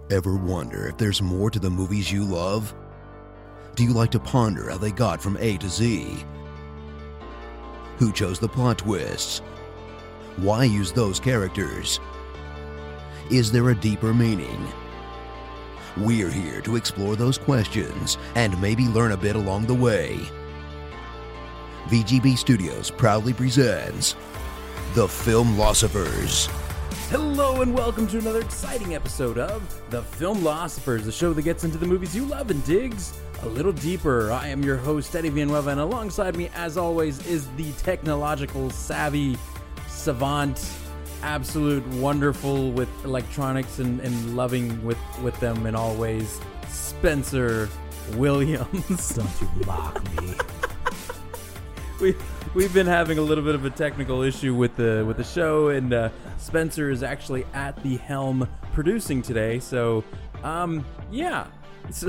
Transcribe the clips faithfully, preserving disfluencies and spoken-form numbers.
Ever wonder if there's more to the movies you love? Do you like to ponder how they got from A to Z? Who chose the plot twists? Why use those characters? Is there a deeper meaning? We're here to explore those questions and maybe learn a bit along the way. V G B Studios proudly presents The Filmlosophers. Hello and welcome to another exciting episode of The Filmlosophers, the show that gets into the movies you love and digs a little deeper. I am your host, Eddie Villanueva, and alongside me, as always, is the technological savvy savant, absolute wonderful with electronics and, and loving with, with them in all ways, Spencer Williams. Don't you mock me. we we've been having a little bit of a technical issue with the with the show, and uh, Spencer is actually at the helm producing today. So, um, yeah, it's,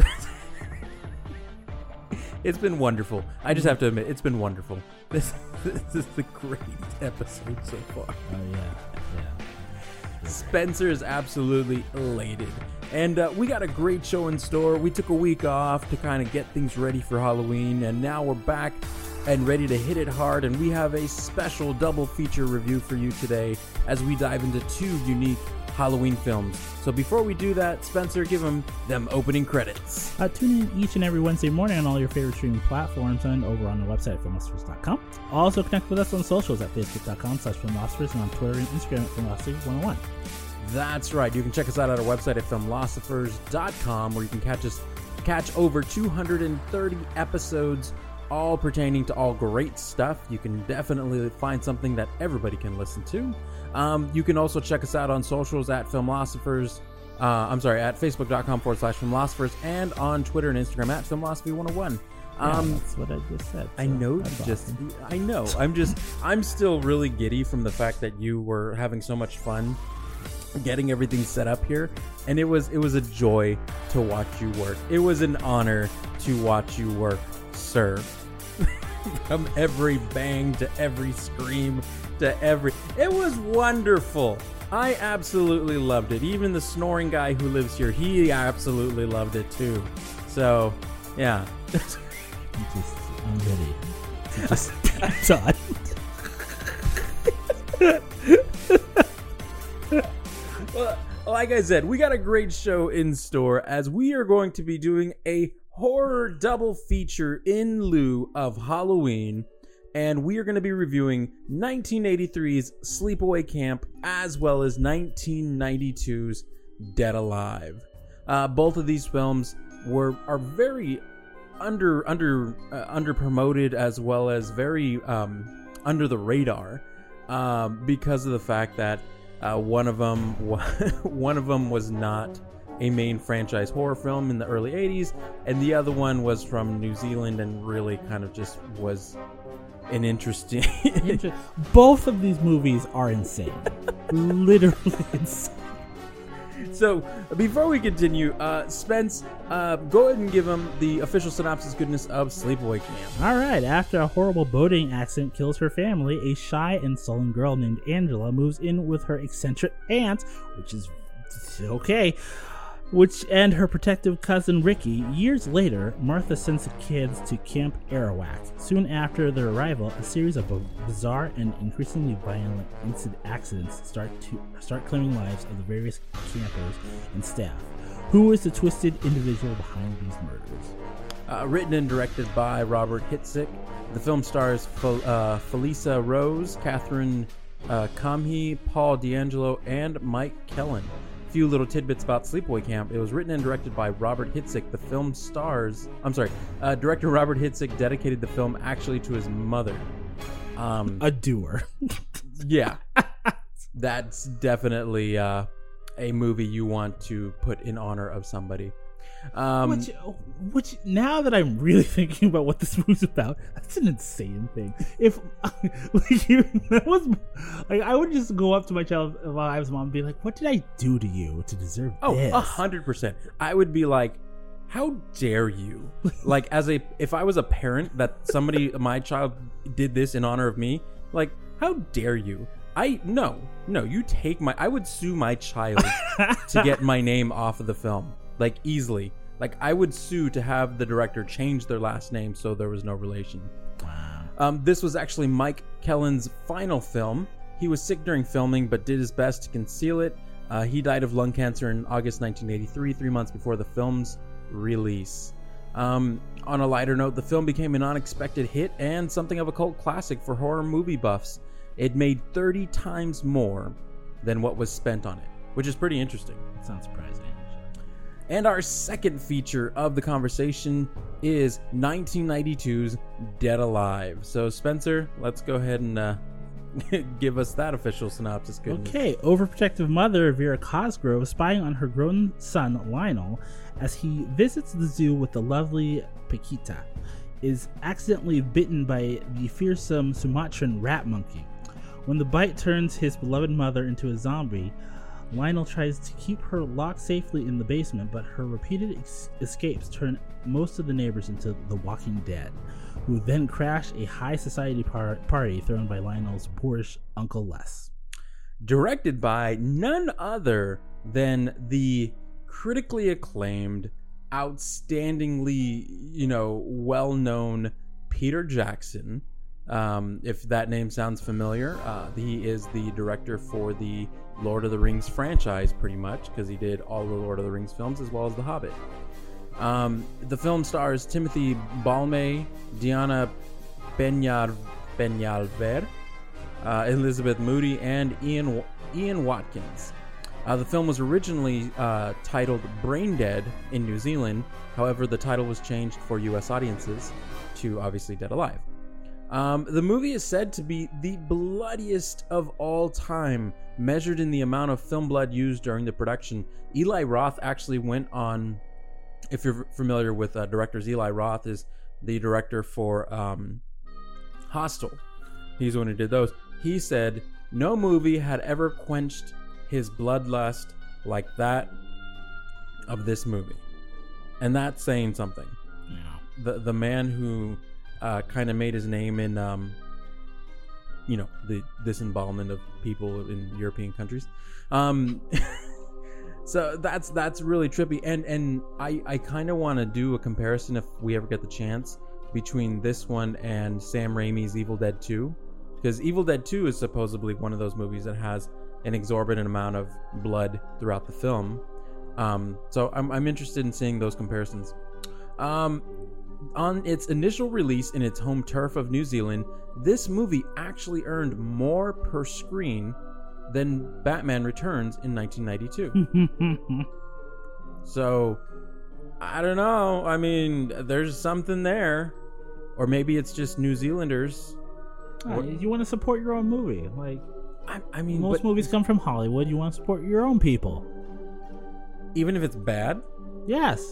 it's been wonderful. I just have to admit, it's been wonderful. This this is the great episode so far. Oh yeah, yeah. Spencer is absolutely elated. And uh, we got a great show in store. We took a week off to kind of get things ready for Halloween, and now we're back and ready to hit it hard, and we have a special double feature review for you today as we dive into two unique Halloween films. So before we do that, Spencer, give them them opening credits. Uh, tune in each and every Wednesday morning on all your favorite streaming platforms and over on the website at filmlosophers dot com. Also connect with us on socials at facebook dot com slash filmlosophers and on Twitter and Instagram at filmlosophers one oh one. That's right. You can check us out at our website at filmlosophers dot com, where you can catch us catch over two hundred thirty episodes, all pertaining to all great stuff. You can definitely find something that everybody can listen to. Um, you can also check us out on socials at Filmlosophers. Uh, I'm sorry, at facebook dot com forward slash Filmlosophers, and on Twitter and Instagram at Filmlosophy one oh one. Um, yeah, that's what I just said. So I know you that's just, awesome. I know. I'm just, I'm still really giddy from the fact that you were having so much fun getting everything set up here, and it was, it was a joy to watch you work. It was an honor to watch you work, sir. From every bang to every scream to every... It was wonderful. I absolutely loved it. Even the snoring guy who lives here, he absolutely loved it too. So, yeah. I'm just, I'm ready to just pass on. Well, like I said, we got a great show in store as we are going to be doing a horror double feature in lieu of Halloween, and we are going to be reviewing nineteen eighty-three's Sleepaway Camp as well as nineteen ninety-two's Dead Alive. Uh, both of these films were are very under under uh, under promoted as well as very um, under the radar uh, because of the fact that uh, one of them one of them was not a main franchise horror film in the early eighties, and the other one was from New Zealand and really kind of just was an interesting... Both of these movies are insane. Literally insane. So, before we continue, uh, Spence, uh, go ahead and give them the official synopsis goodness of Sleepaway Camp. All right. After a horrible boating accident kills her family, a shy and sullen girl named Angela moves in with her eccentric aunt, which is okay, which and her protective cousin Ricky. Years later, Martha sends the kids to Camp Arawak. Soon after their arrival, a series of bizarre and increasingly violent incident accidents start to start claiming lives of the various campers and staff. Who is the twisted individual behind these murders? Uh, written and directed by Robert Hitzik. The film stars Fel- uh, Felissa Rose, Catherine uh, Kamhi, Paul D'Angelo, and Mike Kellen. Few little tidbits about Sleepaway Camp. It was written and directed by Robert Hitzik. The film stars... I'm sorry. Uh, director Robert Hitzik dedicated the film actually to his mother. Um, a doer. Yeah. That's definitely uh, a movie you want to put in honor of somebody. Um, which, which, now that I'm really thinking about what this movie's about, that's an insane thing. If, like, even that was, like, I would just go up to my child, if I was mom, and be like, "What did I do to you to deserve oh, this?" a hundred percent. I would be like, "How dare you?" Like, as a, if I was a parent that somebody, my child, did this in honor of me, like, how dare you? I no no. You take my. I would sue my child to get my name off of the film, like easily. Like I would sue to have the director change their last name so there was no relation. Wow. Um, this was actually Mike Kellen's final film. He was sick during filming, but did his best to conceal it. Uh, he died of lung cancer in August nineteen eighty-three, three months before the film's release. Um, on a lighter note, the film became an unexpected hit and something of a cult classic for horror movie buffs. It made thirty times more than what was spent on it, which is pretty interesting. That sounds surprising. And our second feature of the conversation is nineteen ninety-two's Dead Alive. So, Spencer, let's go ahead and uh, give us that official synopsis. Goodness. Okay, overprotective mother Vera Cosgrove spying on her grown son Lionel as he visits the zoo with the lovely Paquita is accidentally bitten by the fearsome Sumatran rat monkey. When the bite turns his beloved mother into a zombie, Lionel tries to keep her locked safely in the basement, but her repeated ex- escapes turn most of the neighbors into the Walking Dead, who then crash a high society par- party thrown by Lionel's boorish Uncle Les. Directed by none other than the critically acclaimed, outstandingly, you know, well-known Peter Jackson. Um, if that name sounds familiar, uh, he is the director for the Lord of the Rings franchise, pretty much, because he did all the Lord of the Rings films as well as The Hobbit. Um, the film stars Timothy Balme, Diana Benyar, Benyalver, uh, Elizabeth Moody, and Ian Ian Watkins. Uh, the film was originally uh, titled Brain Dead in New Zealand. However, the title was changed for U S audiences to obviously Dead Alive. Um, the movie is said to be the bloodiest of all time, measured in the amount of film blood used during the production. Eli Roth actually went on, if you're familiar with uh, directors, Eli Roth is the director for um, Hostel. He's the one who did those. He said no movie had ever quenched his bloodlust like that of this movie. And that's saying something. Yeah. The, the man who... Uh, kind of made his name in, um, you know, the disembowelment of people in European countries. Um, so that's that's really trippy, and and I I kind of want to do a comparison if we ever get the chance between this one and Sam Raimi's Evil Dead two, because Evil Dead two is supposedly one of those movies that has an exorbitant amount of blood throughout the film. Um, so I'm I'm interested in seeing those comparisons. Um. On its initial release in its home turf of New Zealand, this movie actually earned more per screen than Batman Returns in nineteen ninety-two. So, I don't know. I mean, there's something there. Or maybe it's just New Zealanders. Oh, you want to support your own movie. Like, I, I mean, most but movies come from Hollywood. You want to support your own people. even if it's bad? Yes.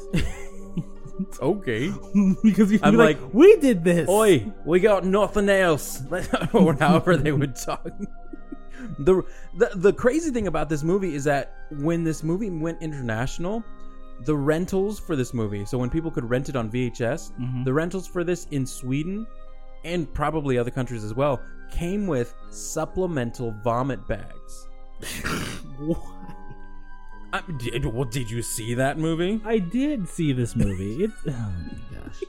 Okay. Because you'd I'm be like, like, we did this. Oi, we got nothing else. Or however they would talk. The, the the crazy thing about this movie is that when this movie went international, the rentals for this movie, so when people could rent it on V H S, Mhm. the rentals for this in Sweden and probably other countries as well came with supplemental vomit bags. What? I, did, well, did you see that movie? I did see this movie. It, oh my gosh.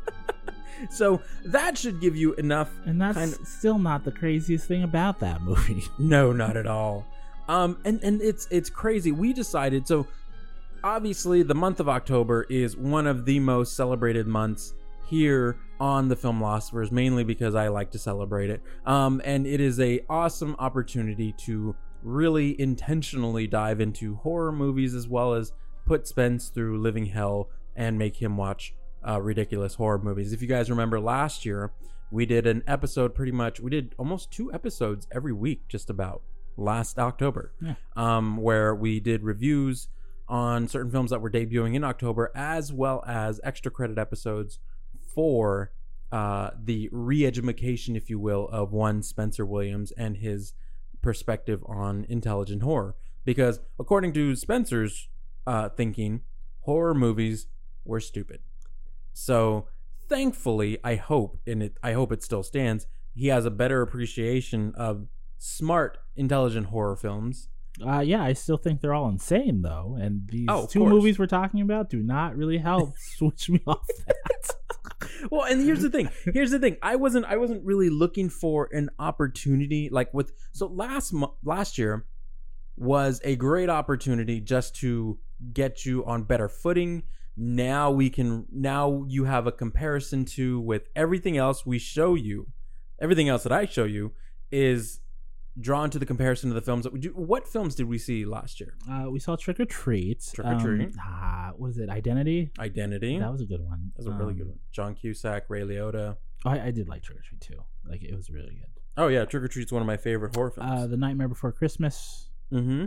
So that should give you enough. And that's kind of, still not the craziest thing about that movie. no, not at all. Um, and and it's it's crazy. We decided so. Obviously, the month of October is one of the most celebrated months here on the Filmlosophers, mainly because I like to celebrate it. Um, and it is a awesome opportunity to really intentionally dive into horror movies as well as put Spence through living hell and make him watch uh, ridiculous horror movies. If you guys remember last year, we did an episode pretty much, we did almost two episodes every week just about last October, Yeah. um, where we did reviews on certain films that were debuting in October, as well as extra credit episodes for uh, the re-education, if you will, of one Spencer Williams and his perspective on intelligent horror. Because according to Spencer's uh, thinking, horror movies were stupid. So thankfully, I hope, and it, I hope it still stands, he has a better appreciation of smart, intelligent horror films. Uh, yeah, I still think they're all insane, though. And these Oh, of two course. movies we're talking about do not really help switch me off that. Well, and here's the thing. Here's the thing. I wasn't. I wasn't really looking for an opportunity like with. So last mo- last year was a great opportunity just to get you on better footing. Now we can. Now you have a comparison to with everything else we show you. Everything else that I show you is drawn to the comparison of the films that we do. What films did we see last year? Uh, we saw Trick or Treat. Trick or Treat. Um, ah, what was it? Identity? Identity. That was a good one. That was a really Um, good one. John Cusack, Ray Liotta. I, I did like Trick or Treat too. Like it was really good. Oh yeah, Trick or Treat's one of my favorite horror films. Uh, The Nightmare Before Christmas. mm-hmm.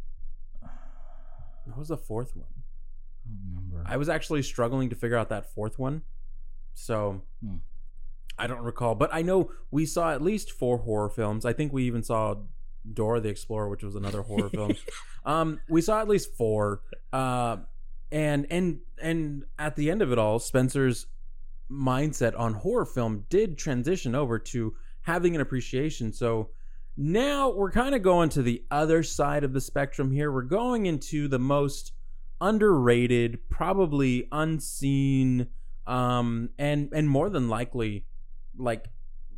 What was the fourth one? I don't remember. I was actually struggling to figure out that fourth one, so Hmm. I don't recall. But I know we saw at least four horror films. I think we even saw Dora the Explorer, which was another horror film. Um, we saw at least four, uh, and and and at the end of it all, Spencer's mindset on horror film did transition over to having an appreciation. So now we're kind of going to the other side of the spectrum here. We're going into the most underrated, probably unseen, um, and and more than likely, like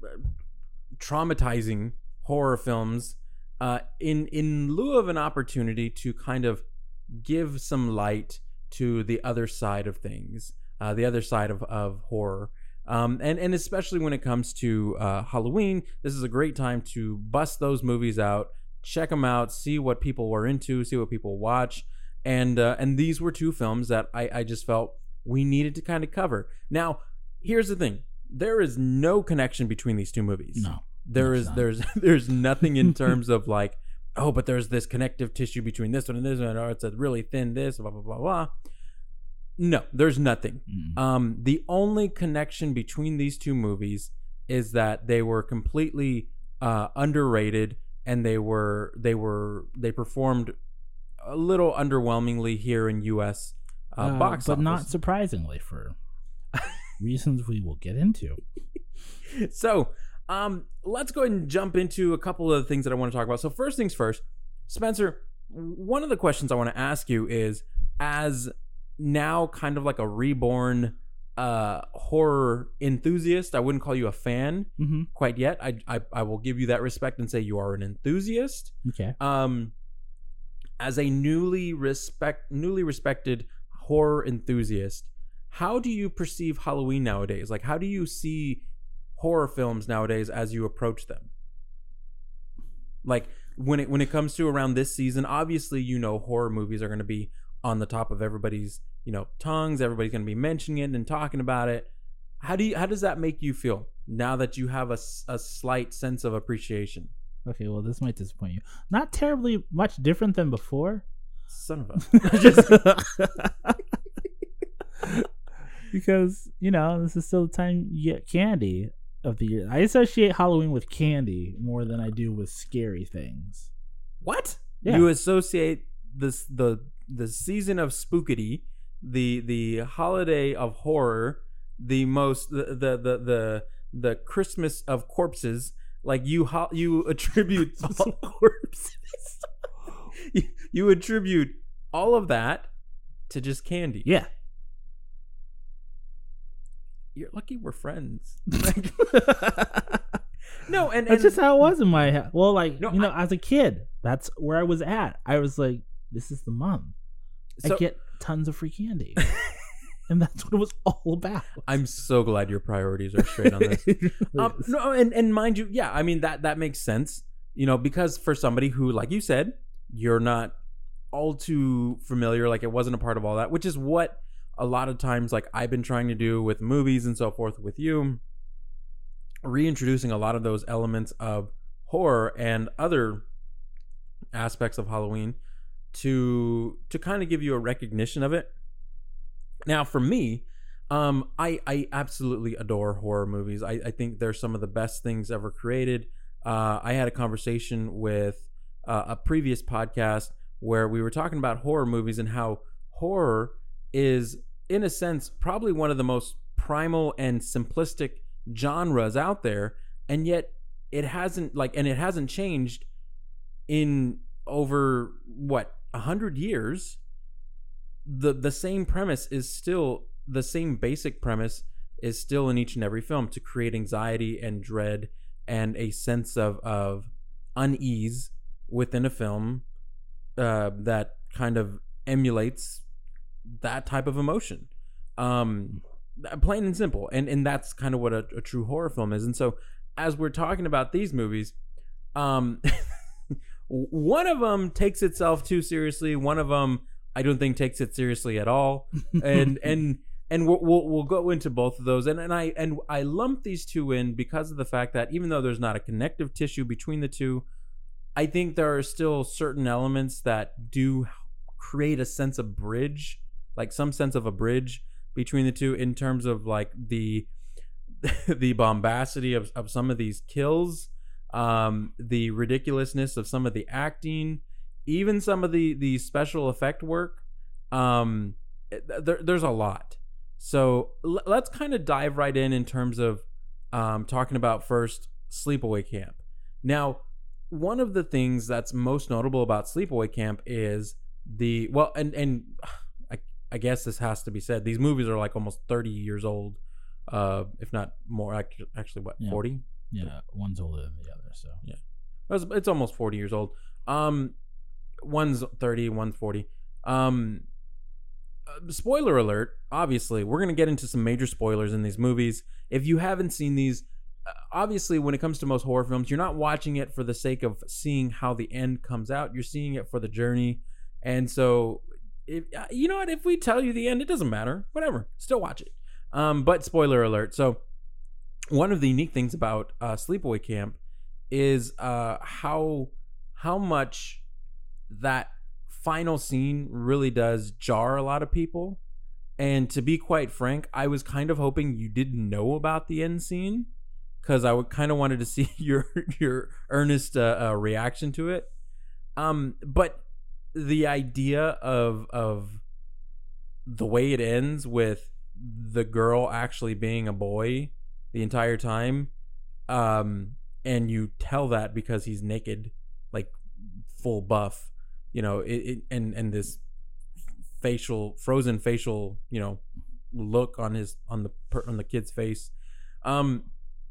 traumatizing horror films. Uh, in in lieu of an opportunity to kind of give some light to the other side of things, uh, the other side of, of horror, um, and and especially when it comes to uh, Halloween, this is a great time to bust those movies out, check them out, see what people were into, see what people watch, and uh, and these were two films that I, I just felt we needed to kind of cover. Now, here's the thing: there is no connection between these two movies. No. There That's is not. there's there's nothing in terms of like, oh, but there's this connective tissue between this one and this one, or it's a really thin this, blah blah blah blah. No, there's nothing. Mm. Um, the only connection between these two movies is that they were completely uh, underrated, and they were they were they performed a little underwhelmingly here in U S uh, Uh, box but office. not surprisingly for reasons we will get into. So, um, let's go ahead and jump into a couple of the things that I want to talk about. So first things first, Spencer, one of the questions I want to ask you is, as now kind of like a reborn uh, horror enthusiast, I wouldn't call you a fan Mm-hmm. quite yet. I, I I will give you that respect and say you are an enthusiast. Okay. Um, as a newly respect newly respected horror enthusiast, how do you perceive Halloween nowadays? Like, how do you see horror films nowadays as you approach them? Like when it when it comes to around this season, obviously you know horror movies are going to be on the top of everybody's, you know, tongues. Everybody's going to be mentioning it and talking about it. How do you how does that make you feel now that you have a, s- a slight sense of appreciation? Okay, well, this might disappoint you. Not terribly much different than before. Son of a Because, you know, this is still the time you get candy of the year. I associate Halloween with candy more than I do with scary things. What? Yeah. You associate this the the season of spookity, the the holiday of horror, the most the the the the, the Christmas of corpses. Like you ho- you attribute all, Corpses. you, you attribute all of that to just candy. Yeah. You're lucky we're friends. No, and, and That's just how it was in my head. Well, like, No, you know, as a kid, that's where I was at. I was like, this is the month. so, I get tons of free candy. And that's what it was all about. I'm so glad your priorities are straight on this. It really Um, is. no, and, and mind you, yeah, I mean that that makes sense, you know, because for somebody who, like you said, you're not all too familiar, like it wasn't a part of all that, which is what a lot of times, like I've been trying to do with movies and so forth with you, reintroducing a lot of those elements of horror and other aspects of Halloween to to kind of give you a recognition of it. Now, for me, um, I I absolutely adore horror movies. I, I think they're some of the best things ever created. Uh, I had a conversation with uh, a previous podcast where we were talking about horror movies and how horror is, in a sense, probably one of the most primal and simplistic genres out there, and yet it hasn't like, and it hasn't changed in over what a hundred years. The the same premise is still the same basic premise is still in each and every film to create anxiety and dread and a sense of of unease within a film uh, that kind of emulates that type of emotion. Um, plain and simple. And and that's kind of what a, a true horror film is. And so as we're talking about these movies, um, one of them takes itself too seriously. One of them I don't think takes it seriously at all. And and and we'll, we'll we'll go into both of those. And and I and I lump these two in because of the fact that even though there's not a connective tissue between the two, I think there are still certain elements that do create a sense of bridge, like some sense of a bridge between the two in terms of like the the bombacity of, of some of these kills, um, the ridiculousness of some of the acting, even some of the, the special effect work. Um, there, there's a lot. So l- let's kind of dive right in in terms of um, talking about first Sleepaway Camp. Now, one of the things that's most notable about Sleepaway Camp is the well, and and I, I guess this has to be said. These movies are like almost thirty years old, uh, if not more. Actually, actually what Yeah. forty? Yeah, one's older than the other, so Yeah, it's, it's almost forty years old. Um, one's thirty, one's forty. Um, uh, spoiler alert. Obviously, we're gonna get into some major spoilers in these movies. If you haven't seen these, obviously when it comes to most horror films, you're not watching it for the sake of seeing how the end comes out. You're seeing it for the journey. And so if, you know what, if we tell you the end, it doesn't matter, whatever, still watch it. Um but spoiler alert. So one of the unique things about uh Sleepaway Camp is uh how how much that final scene really does jar a lot of people. And to be quite frank, I was kind of hoping you didn't know about the end scene, because I would kind of wanted to see your your earnest uh, uh, reaction to it. Um, but the idea of of the way it ends with the girl actually being a boy the entire time, um, and you tell that because he's naked, like full buff, you know, it, it and and this facial frozen facial, you know, look on his on the on the kid's face. Um,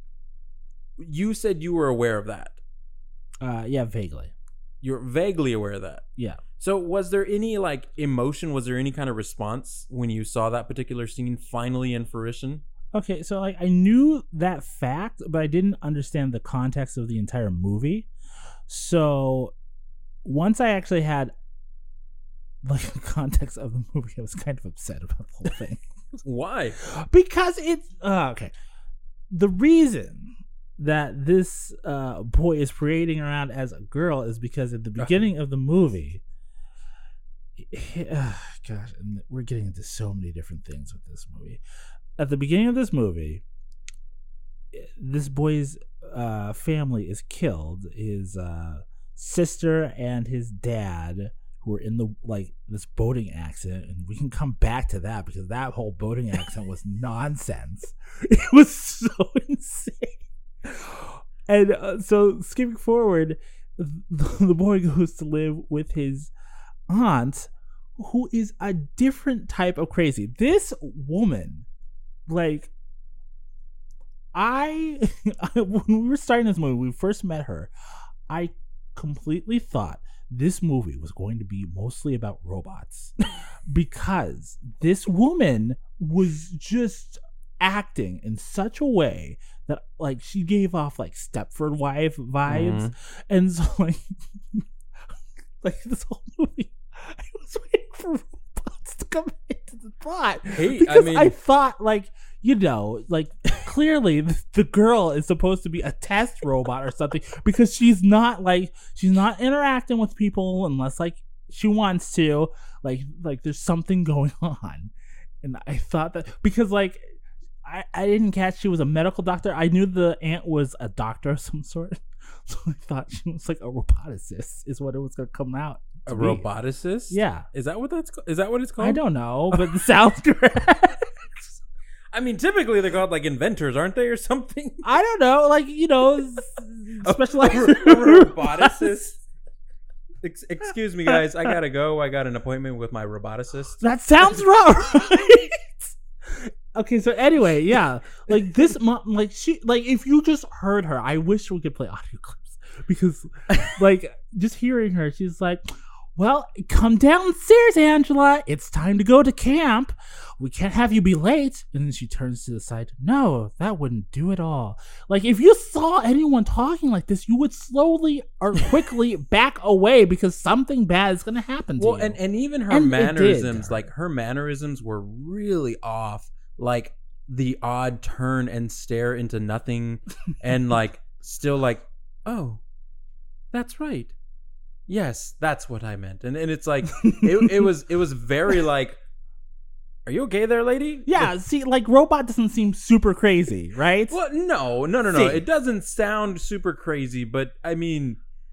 you said you were aware of that. uh, yeah, vaguely. You're vaguely aware of that. Yeah. So was there any like emotion? Was there any kind of response when you saw that particular scene finally in fruition? Okay, so like I knew that fact, but I didn't understand the context of the entire movie. So once I actually had like the context of the movie, I was kind of upset about the whole thing. Why? Because it's uh, okay. The reason that this uh, boy is parading around as a girl is because at the beginning of the movie, uh, gosh, and we're getting into so many different things with this movie. At the beginning of this movie, this boy's uh, family is killed. His uh, sister and his dad, who were in the like this boating accident, and we can come back to that because that whole boating accident was nonsense. It was so insane. And uh, so skipping forward, the, the boy goes to live with his aunt, who is a different type of crazy. This woman, like, I, I when we were starting this movie, we first met her, I completely thought this movie was going to be mostly about robots because this woman was just acting in such a way that like she gave off like Stepford wife vibes. Mm-hmm. And so like like this whole movie I was waiting for robots to come into the plot. Hey, because I mean I thought like, you know, like clearly the girl is supposed to be a test robot or something because she's not like she's not interacting with people unless like she wants to. Like like there's something going on. And I thought that because like I, I didn't catch she was a medical doctor. I knew the aunt was a doctor of some sort. So I thought she was like a roboticist is what it was going to come out. A be. roboticist? Yeah. Is that what that's is that what it's called? I don't know, but it sounds correct. I mean, typically they're called like inventors, aren't they, or something? I don't know. Like, you know, specialized a, a roboticist. Ex- excuse me, guys. I gotta go. I got an appointment with my roboticist. That sounds right. Okay, so anyway, yeah, like this, mo- like she, like if you just heard her, I wish we could play audio clips because, like, just hearing her, she's like, "Well, come downstairs, Angela. It's time to go to camp. We can't have you be late." And then she turns to the side. No, that wouldn't do at all. Like, if you saw anyone talking like this, you would slowly or quickly back away because something bad is going to happen to Well, you. and, and even her And it mannerisms, did. like her mannerisms were really off. Like the odd turn and stare into nothing, and like still like, oh, that's right. Yes, that's what I meant. And and it's like it, it was it was very like, are you okay there, lady? Yeah, see, like, Robot doesn't seem super crazy, right? Well, no, no, no, no. See. It doesn't sound super crazy, but I mean,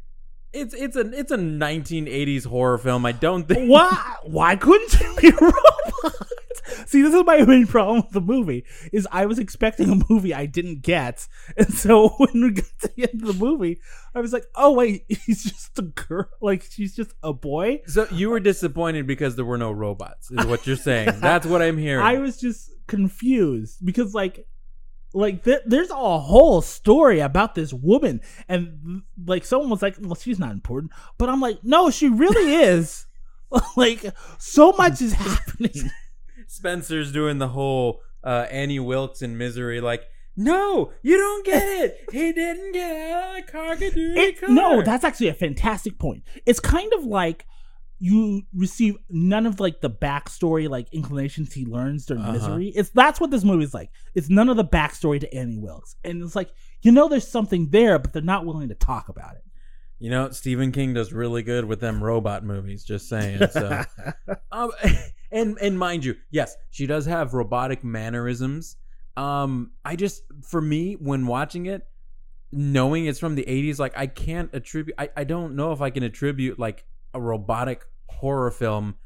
it's it's a it's a nineteen eighties horror film. I don't think. Why? Why couldn't you be a robot? See, this is my main problem with the movie, is I was expecting a movie I didn't get. And so when we got to the end of the movie, I was like, oh, wait, he's just a girl. Like, she's just a boy? So you were disappointed because there were no robots, is what you're saying. That's what I'm hearing. I was just confused because, like, like th- there's a whole story about this woman. And, like, someone was like, well, she's not important. But I'm like, no, she really is. Like, so much is happening. Spencer's doing the whole uh, Annie Wilkes in Misery, like, no, you don't get it. He didn't get a cargadooey It, car. no, that's actually a fantastic point. It's kind of like you receive none of like the backstory, like inclinations he learns during Uh-huh. Misery. It's that's what this movie's like. It's none of the backstory to Annie Wilkes, and it's like you know there's something there, but they're not willing to talk about it. You know, Stephen King does really good with them robot movies, just saying. So, um, and and mind you, yes, she does have robotic mannerisms. Um, I just, for me, when watching it, knowing it's from the eighties, like I can't attribute, I, I don't know if I can attribute like a robotic horror film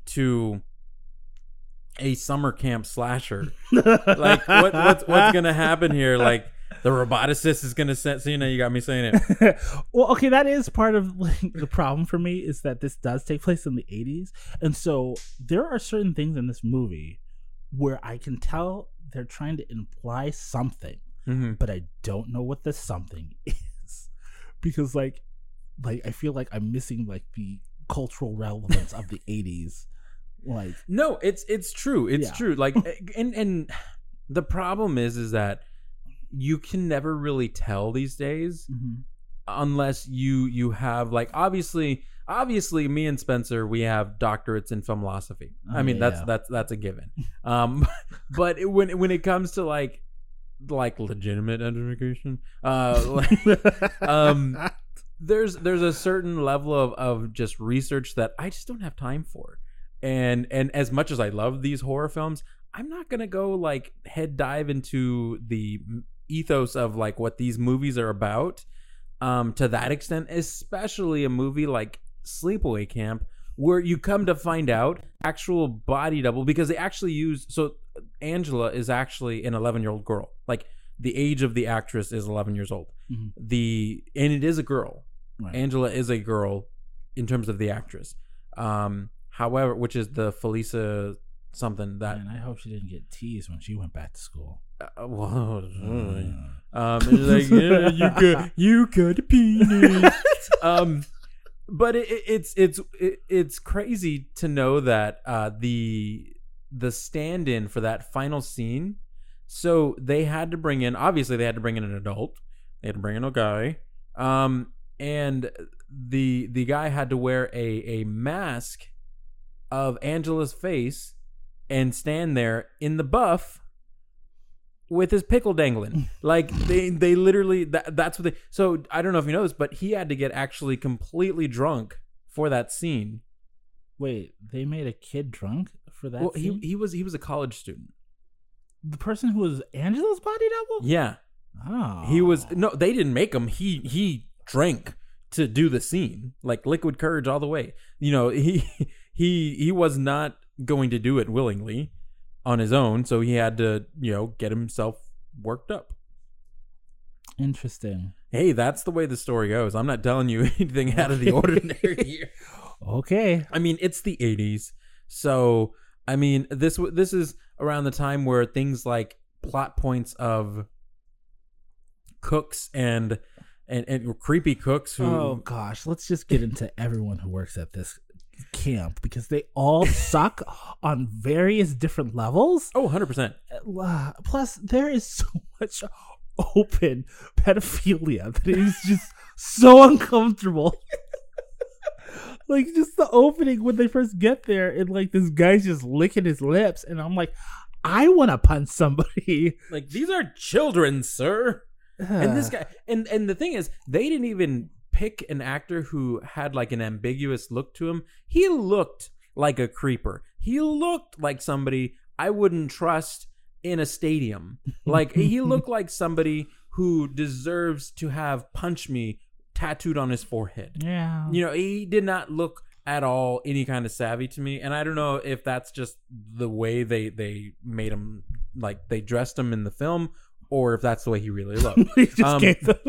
to a summer camp slasher. Like what what's what's gonna happen here? Like the roboticist is gonna set. So, you know, you got me saying it. Well, okay, that is part of like, the problem for me is that this does take place in the eighties, and so there are certain things in this movie where I can tell they're trying to imply something, Mm-hmm. but I don't know what the something is because, like, like I feel like I'm missing like the cultural relevance of the eighties. Like, No, it's it's true. It's Yeah. true. Like, and and the problem is, is that you can never really tell these days mhm. unless you you have like obviously obviously me and Spencer, we have doctorates in film philosophy. Oh, I mean, yeah. that's that's that's a given. Um, but it, when when it comes to like like legitimate education, uh, like, um, there's there's a certain level of of just research that I just don't have time for. And and as much as I love these horror films, I'm not gonna go like head dive into the ethos of like what these movies are about um to that extent, especially a movie like Sleepaway Camp, where you come to find out actual body double, because they actually use, so Angela is actually an eleven year old girl. Like the age of the actress is eleven years old. Mhm. The and it is a girl. Right. Angela is a girl in terms of the actress. Um however, which is the Felisa something that Man, I hope she didn't get teased when she went back to school. uh, well, Mm. um, it's like, yeah, you got you got a penis. um, but it, it, it's it's it, it's crazy to know that uh, the the stand-in for that final scene. So they had to bring in, obviously they had to bring in an adult. They had to bring in a guy, um, and the the guy had to wear a a mask of Angela's face and stand there in the buff with his pickle dangling. Like they they literally that, that's what they so I don't know if you know this, but he had to get actually completely drunk for that scene. Wait, they made a kid drunk for that Well, he scene? he was he was a college student. The person who was Angela's body double? Yeah. Oh. He was no, they didn't make him. He he drank to do the scene. Like liquid courage all the way. You know, he he he was not going to do it willingly on his own, so he had to, you know, get himself worked up. Interesting. Hey, that's the way the story goes. I'm not telling you anything out of the ordinary here. Okay. I mean, it's the eighties. So, I mean, this this is around the time where things like plot points of cooks and and, and creepy cooks who... Oh, gosh. Let's just get into everyone who works at this camp because they all suck on various different levels. Oh, one hundred percent. Uh, Plus, there is so much open pedophilia that it is just so uncomfortable. Like, just the opening when they first get there, and like this guy's just licking his lips, and I'm like, I want to punch somebody. Like, these are children, sir. And this guy, and and the thing is, they didn't even pick an actor who had like an ambiguous look to him. He looked like a creeper. He looked like somebody I wouldn't trust in a stadium. Like, he looked like somebody who deserves to have "punch me" tattooed on his forehead. Yeah. You know, he did not look at all any kind of savvy to me. And I don't know if that's just the way they, they made him, like they dressed him in the film, or if that's the way he really looked. He just Um, gave them-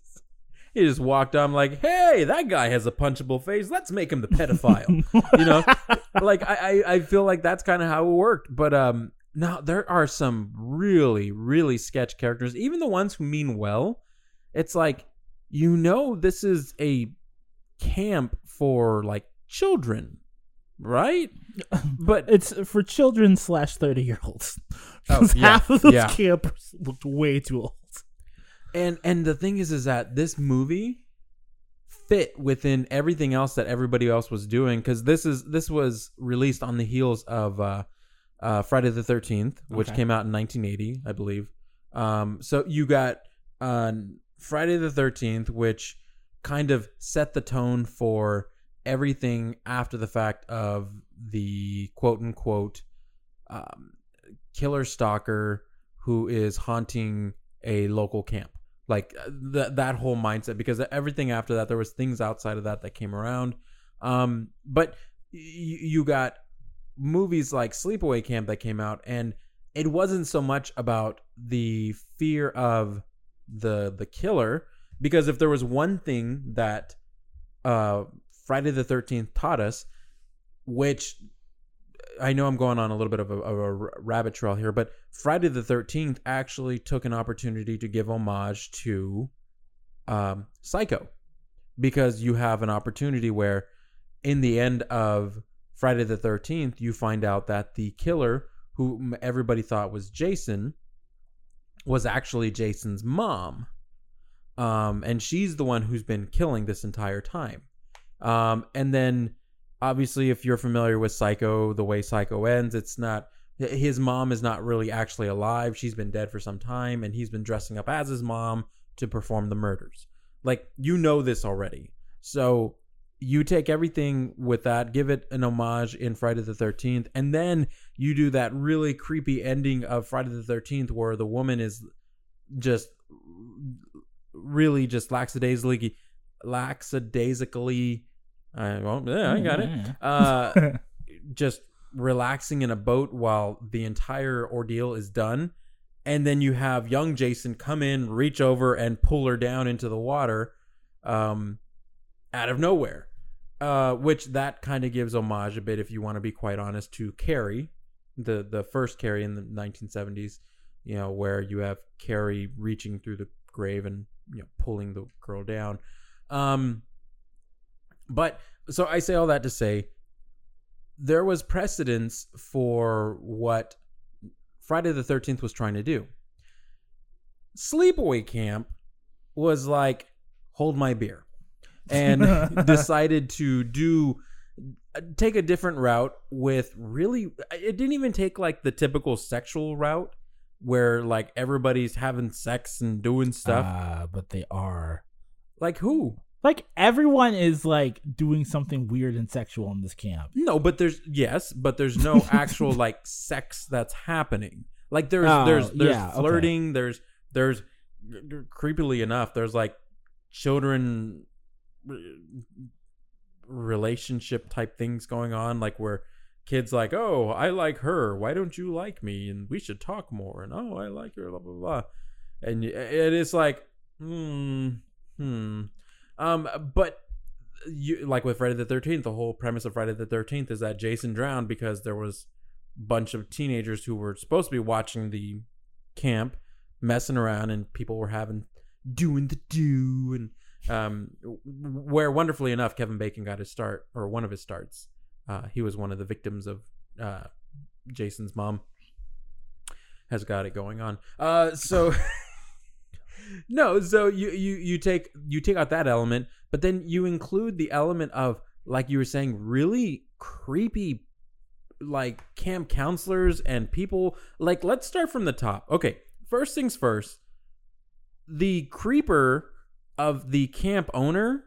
He just walked on like, hey, that guy has a punchable face. Let's make him the pedophile. You know, like I, I, I feel like that's kind of how it worked. But um, now there are some really, really sketch characters, even the ones who mean well. It's like, you know, this is a camp for like children, right? But It's for children slash thirty year olds. Oh, Because yeah, half of those yeah. campers looked way too old. And and the thing is, is that this movie fit within everything else that everybody else was doing, because this is this was released on the heels of uh, uh, Friday the thirteenth, which Okay. came out in nineteen eighty, I believe. Um, so you got uh, Friday the thirteenth, which kind of set the tone for everything after the fact of the quote unquote um, killer stalker who is haunting a local camp. Like that that whole mindset, because everything after that, there was things outside of that that came around. Um, but y- you got movies like Sleepaway Camp that came out, and it wasn't so much about the fear of the the killer, because if there was one thing that uh, Friday the thirteenth taught us, which I know I'm going on a little bit of a, of a rabbit trail here, but Friday the thirteenth actually took an opportunity to give homage to um, Psycho, because you have an opportunity where in the end of Friday the thirteenth, you find out that the killer, who everybody thought was Jason, was actually Jason's mom. Um, and she's the one who's been killing this entire time. Um, and then obviously, if you're familiar with Psycho, the way Psycho ends, it's not, his mom is not really actually alive. She's been dead for some time, and he's been dressing up as his mom to perform the murders. Like, you know this already. So you take everything with that, give it an homage in Friday the thirteenth, and then you do that really creepy ending of Friday the thirteenth where the woman is just really just lackadaisically, lackadaisically, I, well, yeah, I got it. Uh, just relaxing in a boat while the entire ordeal is done. And then you have young Jason come in, reach over, and pull her down into the water um, out of nowhere. Uh, which that kind of gives homage a bit, if you want to be quite honest, to Carrie, the, the first Carrie in the nineteen seventies, you know, where you have Carrie reaching through the grave and, you know, pulling the girl down. Um, But so I say all that to say, there was precedence for what Friday the thirteenth was trying to do. Sleepaway Camp was like, hold my beer, and decided to do take a different route with really, it didn't even take like the typical sexual route where like everybody's having sex and doing stuff. Uh, but they are. Like who? Like, everyone is, like, doing something weird and sexual in this camp. No, but there's yes, but there's no actual like sex that's happening. Like there's Oh, there's there's yeah, okay. flirting. There's there's creepily enough, there's like children relationship type things going on, like where kids like, oh, I like her, why don't you like me, and we should talk more, and oh, I like her, blah blah blah, and it is like, hmm. Hmm. Um, but you like with Friday the thirteenth, the whole premise of Friday the thirteenth is that Jason drowned because there was a bunch of teenagers who were supposed to be watching the camp messing around, and people were having doing the do, and um, where wonderfully enough, Kevin Bacon got his start, or one of his starts. Uh, he was one of the victims of uh, Jason's mom has got it going on. Uh, so. No, so you, you, you take you take out that element, but then you include the element of, like you were saying, really creepy, like camp counselors and people. Like, let's start from the top. Okay, first things first. The creeper of the camp owner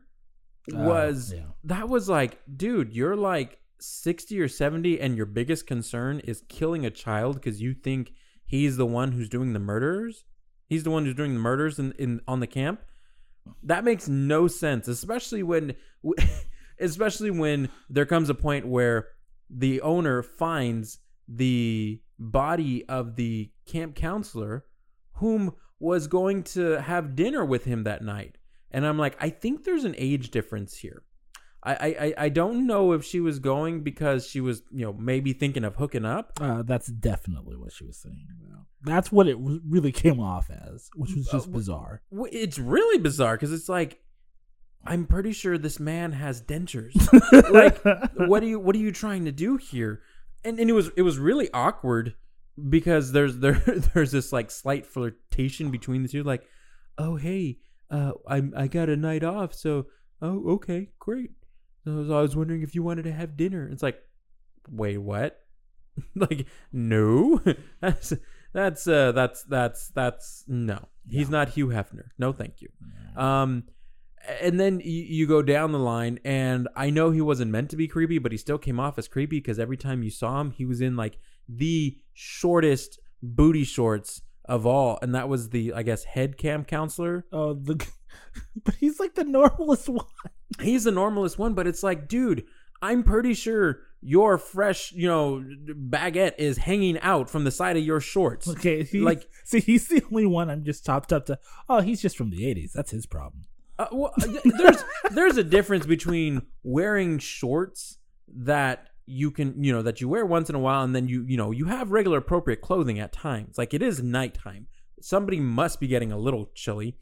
was uh, yeah. that was like, dude, you're like sixty or seventy, and your biggest concern is killing a child because you think he's the one who's doing the murders. He's the one who's doing the murders in, in on the camp. That makes no sense, especially when, especially when there comes a point where the owner finds the body of the camp counselor, whom was going to have dinner with him that night. And I'm like, I think there's an age difference here. I, I, I don't know if she was going because she was, you know, maybe thinking of hooking up. Uh, that's definitely what she was saying about. That's what it really came off as, which was just uh, bizarre. It's really bizarre because it's like, I'm pretty sure this man has dentures. Like, what are you what are you trying to do here? And and it was it was really awkward because there's there there's this like slight flirtation between the two. Like, oh hey, uh, I I got a night off, so oh okay, great. So I was wondering if you wanted to have dinner. It's like, wait, what? Like, no, that's that's uh, that's that's that's no. He's yeah. not Hugh Hefner. No, thank you. Yeah. Um, and then you, you go down the line, and I know he wasn't meant to be creepy, but he still came off as creepy because every time you saw him, he was in like the shortest booty shorts of all, and that was the I guess head camp counselor. Oh, the but he's like the normalest one. He's the normalest one, but it's like, dude, I'm pretty sure your fresh, you know, baguette is hanging out from the side of your shorts. Okay, he, like, see, he's the only one I'm just chopped up to. Oh, he's just from the eighties. That's his problem. Uh, well, there's there's a difference between wearing shorts that you can, you know, that you wear once in a while, and then you, you know, you have regular appropriate clothing at times. Like, it is nighttime. Somebody must be getting a little chilly.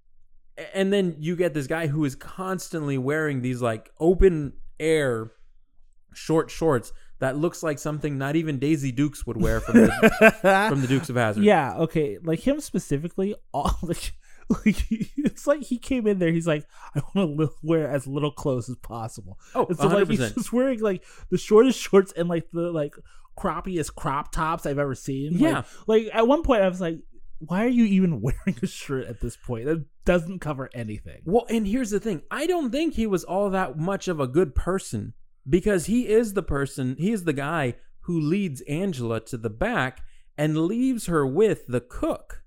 And then you get this guy who is constantly wearing these like open air short shorts that looks like something not even Daisy Dukes would wear from the, from the Dukes of Hazzard. Yeah, okay. Like him specifically, all like, like it's like he came in there, he's like, I want to wear as little clothes as possible. Oh, and so one hundred percent. Like he's just wearing like the shortest shorts and like the like croppiest crop tops I've ever seen. Yeah. Like, like at one point I was like, why are you even wearing a shirt at this point? That doesn't cover anything. Well, and here's the thing. I don't think he was all that much of a good person because he is the person, he is the guy who leads Angela to the back and leaves her with the cook.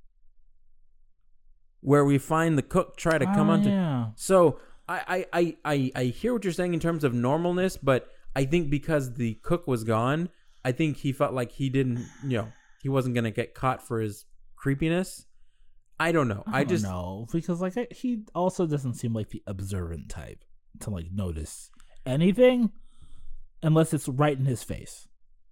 Where we find the cook try to come oh, onto. Yeah. So I, I, I, I hear what you're saying in terms of normalness, but I think because the cook was gone, I think he felt like he didn't, you know, he wasn't going to get caught for his creepiness. I don't know. I, I just know because like I, he also doesn't seem like the observant type to like notice anything unless it's right in his face.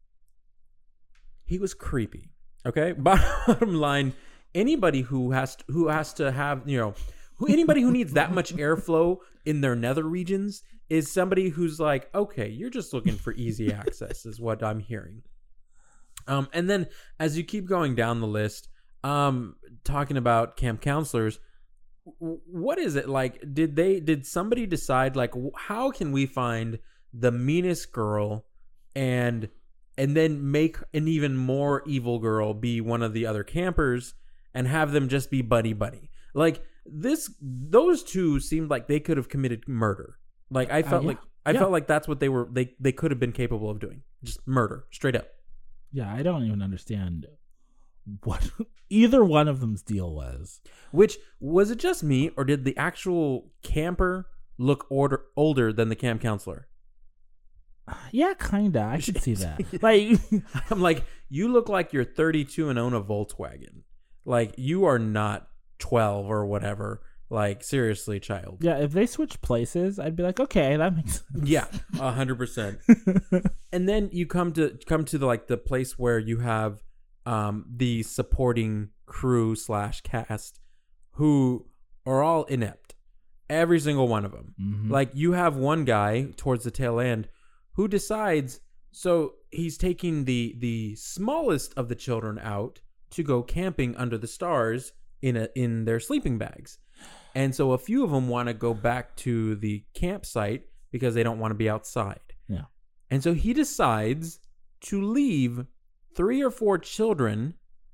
He was creepy. Okay, bottom line, anybody who has to, who has to have you know, who, anybody who needs that much airflow in their nether regions is somebody who's like, okay, you're just looking for easy access, is what I'm hearing. Um, and then as you keep going down the list. Um, talking about camp counselors, what is it like? Did they, did somebody decide like, how can we find the meanest girl and, and then make an even more evil girl be one of the other campers and have them just be buddy buddy? Like this, those two seemed like they could have committed murder. Like I felt uh, yeah. like, I yeah. felt like that's what they were, they, they could have been capable of doing. Just murder straight up. Yeah. I don't even understand what either one of them's deal was. Which, was it just me, or did the actual camper look order, older than the camp counselor? Yeah, kinda. I should see that. Like, I'm like, you look like you're thirty-two and own a Volkswagen. Like, you are not twelve or whatever. Like, seriously, child. Yeah, if they switch places, I'd be like, okay, that makes sense. Yeah, a hundred percent. And then you come to come to the like the place where you have um, the supporting crew slash cast who are all inept. Every single one of them. Mm-hmm. Like, you have one guy towards the tail end who decides, so he's taking the the smallest of the children out to go camping under the stars in a in their sleeping bags. And so a few of them want to go back to the campsite because they don't want to be outside. Yeah. And so he decides to leave three or four children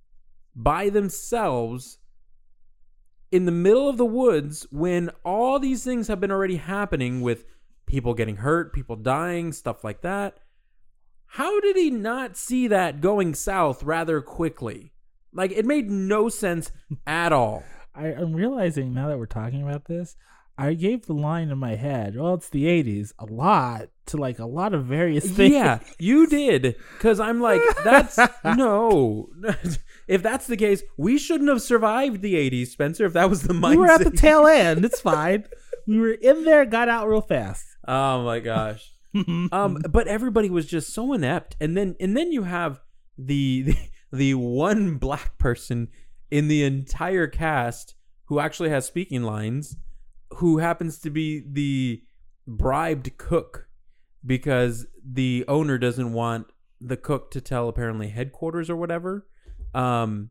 by themselves in the middle of the woods when all these things have been already happening with people getting hurt, people dying, stuff like that. How did he not see that going south rather quickly? Like, it made no sense at all. I, I'm realizing now that we're talking about this, I gave the line in my head, well, it's the eighties, a lot to like a lot of various things. Yeah, you did. Because I'm like, that's, no. If that's the case, we shouldn't have survived the eighties, Spencer, if that was the mindset. We were at the tail end. It's fine. We were in there, got out real fast. Oh, my gosh. um, But everybody was just so inept. And then and then you have the, the, the one black person in the entire cast who actually has speaking lines, who happens to be the bribed cook because the owner doesn't want the cook to tell apparently headquarters or whatever um,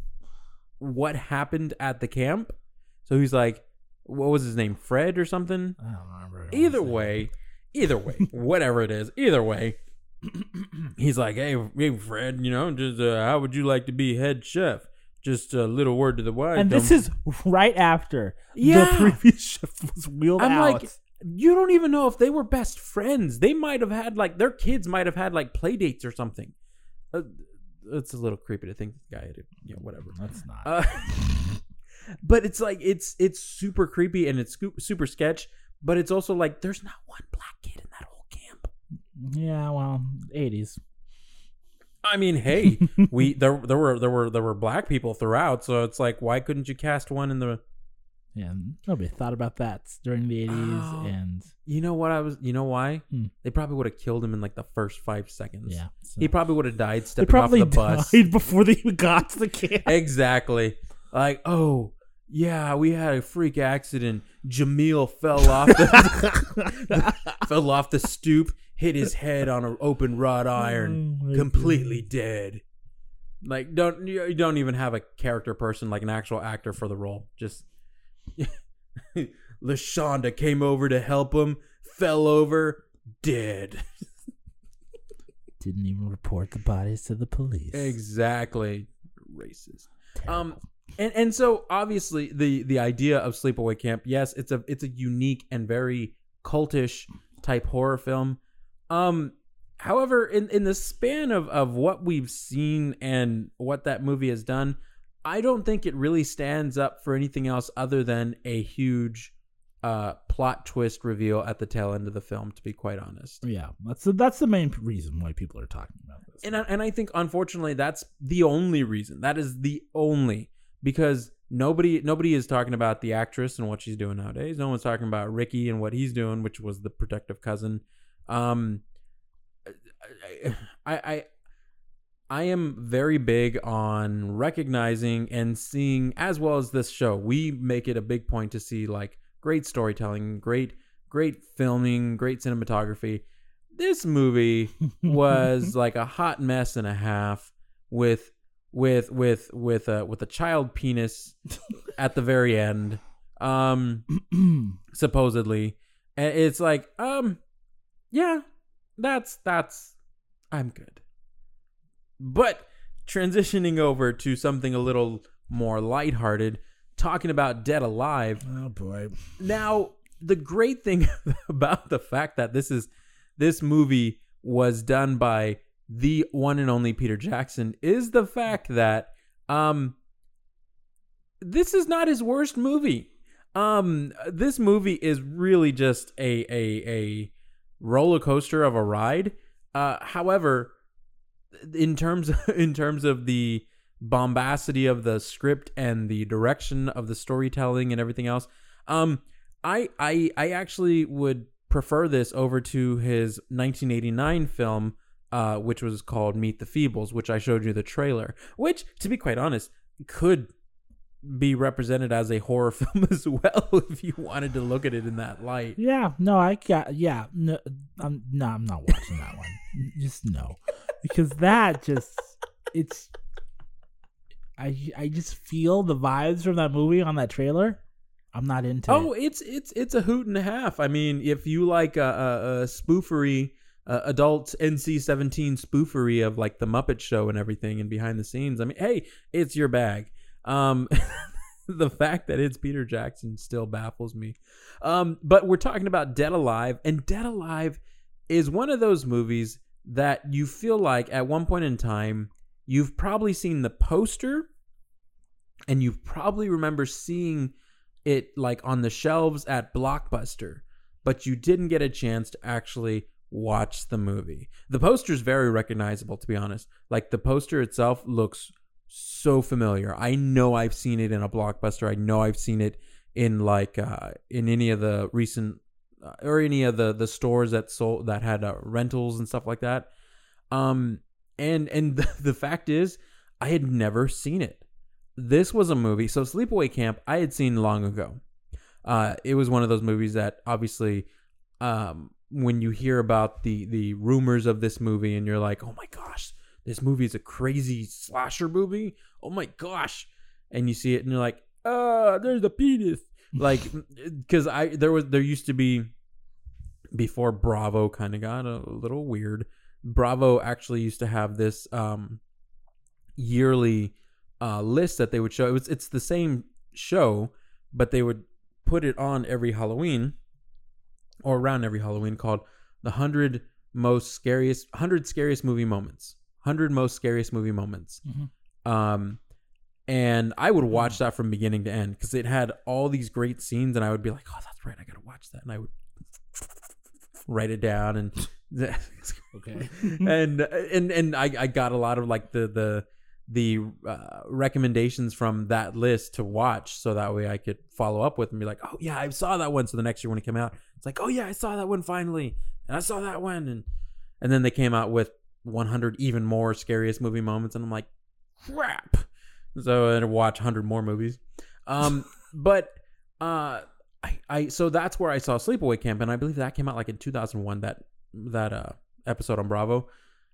what happened at the camp. So he's like, what was his name? Fred or something? I don't remember. Either way, either way, whatever it is, either way, he's like, hey, hey Fred, you know, just uh, how would you like to be head chef? Just a little word to the wise. And this is right after yeah. the previous chef was wheeled I'm out. like, you don't even know if they were best friends. They might have had like their kids might have had like play dates or something. Uh, it's a little creepy to think the guy had, you know, whatever. That's not. Uh, but it's like it's it's super creepy and it's super sketch. But it's also like there's not one black kid in that whole camp. Yeah, well, eighties. I mean, hey, we there there were there were there were black people throughout, so it's like, why couldn't you cast one in the? Yeah, nobody thought about that during the eighties, oh, and you know what I was, you know why? Hmm. They probably would have killed him in like the first five seconds. yeah, so. He probably would have died They stepping off probably the bus. died before they even got to the camp. Exactly. Like, oh yeah, we had a freak accident. Jamil fell off the fell off the stoop, hit his head on an open wrought iron, Oh, completely dead. Like, don't you don't even have a character person, like an actual actor for the role. Just LaShonda came over to help him, fell over, dead. Didn't even report the bodies to the police. Exactly. Racist. Terrible. Um and and so obviously the the idea of Sleepaway Camp, yes, it's a it's a unique and very cultish type horror film. Um however, in in the span of of what we've seen and what that movie has done, I don't think it really stands up for anything else other than a huge uh, plot twist reveal at the tail end of the film, to be quite honest. Yeah, that's the, that's the main reason why people are talking about this. And I, and I think, unfortunately, that's the only reason. That is the only, because nobody nobody is talking about the actress and what she's doing nowadays. No one's talking about Ricky and what he's doing, which was the protective cousin. Um, I I. I am very big on recognizing and seeing, as well as this show, we make it a big point to see like great storytelling, great, great filming, great cinematography. This movie was like a hot mess and a half with, with, with, with a, with a child penis at the very end. Um, supposedly. And it's like, um, yeah, that's, that's, I'm good. But transitioning over to something a little more lighthearted, talking about Dead Alive. Oh boy. Now, the great thing about the fact that this is this movie was done by the one and only Peter Jackson is the fact that um this is not his worst movie. Um this movie is really just a a a roller coaster of a ride. Uh however, in terms of, in terms of the bombacity of the script and the direction of the storytelling and everything else. Um, I I I actually would prefer this over to his nineteen eighty-nine film, uh, which was called Meet the Feebles, which I showed you the trailer, which, to be quite honest, could be represented as a horror film as well if you wanted to look at it in that light. Yeah, no, I got, yeah, no, I'm, no, I'm not watching that one. Just no, because that just, it's, I, I just feel the vibes from that movie on that trailer. I'm not into oh, it. it's it's it's a hoot and a half. I mean, if you like a, a, a spoofery, uh, adult N C seventeen spoofery of like the Muppet Show and everything and behind the scenes, I mean, hey, it's your bag. Um, the fact that it's Peter Jackson still baffles me. Um, but we're talking about Dead Alive, and Dead Alive is one of those movies that you feel like at one point in time you've probably seen the poster, and you probably remember seeing it like on the shelves at Blockbuster, but you didn't get a chance to actually watch the movie. The poster is very recognizable, to be honest. Like the poster itself looks so familiar. I know I've seen it in a Blockbuster. I know I've seen it in like uh, in any of the recent uh, or any of the the stores that sold that had uh, rentals and stuff like that. Um, and and the, the fact is, I had never seen it. This was a movie. So Sleepaway Camp, I had seen long ago. Uh, it was one of those movies that obviously, um, when you hear about the the rumors of this movie and you're like, oh my gosh, this movie is a crazy slasher movie. Oh my gosh. And you see it and you're like, uh, there's a penis. Like, because I there was there used to be, before Bravo kind of got a little weird, Bravo actually used to have this um, yearly uh, list that they would show. It was it's the same show, but they would put it on every Halloween or around every Halloween, called the hundred most scariest hundred scariest movie moments. Hundred most scariest movie moments. Mm-hmm. Um, and I would watch that from beginning to end because it had all these great scenes, and I would be like, "Oh, that's right, I gotta watch that," and I would write it down and okay, and and and I, I got a lot of like the the the uh, recommendations from that list to watch, so that way I could follow up with and be like, "Oh yeah, I saw that one." So the next year when it came out, it's like, "Oh yeah, I saw that one finally, and I saw that one," and and then they came out with one hundred even more scariest movie moments, and I'm like, crap. So I'd watch one hundred more movies. Um, but uh, I, I so that's where I saw Sleepaway Camp, and I believe that came out like in two thousand one. That that uh, episode on Bravo.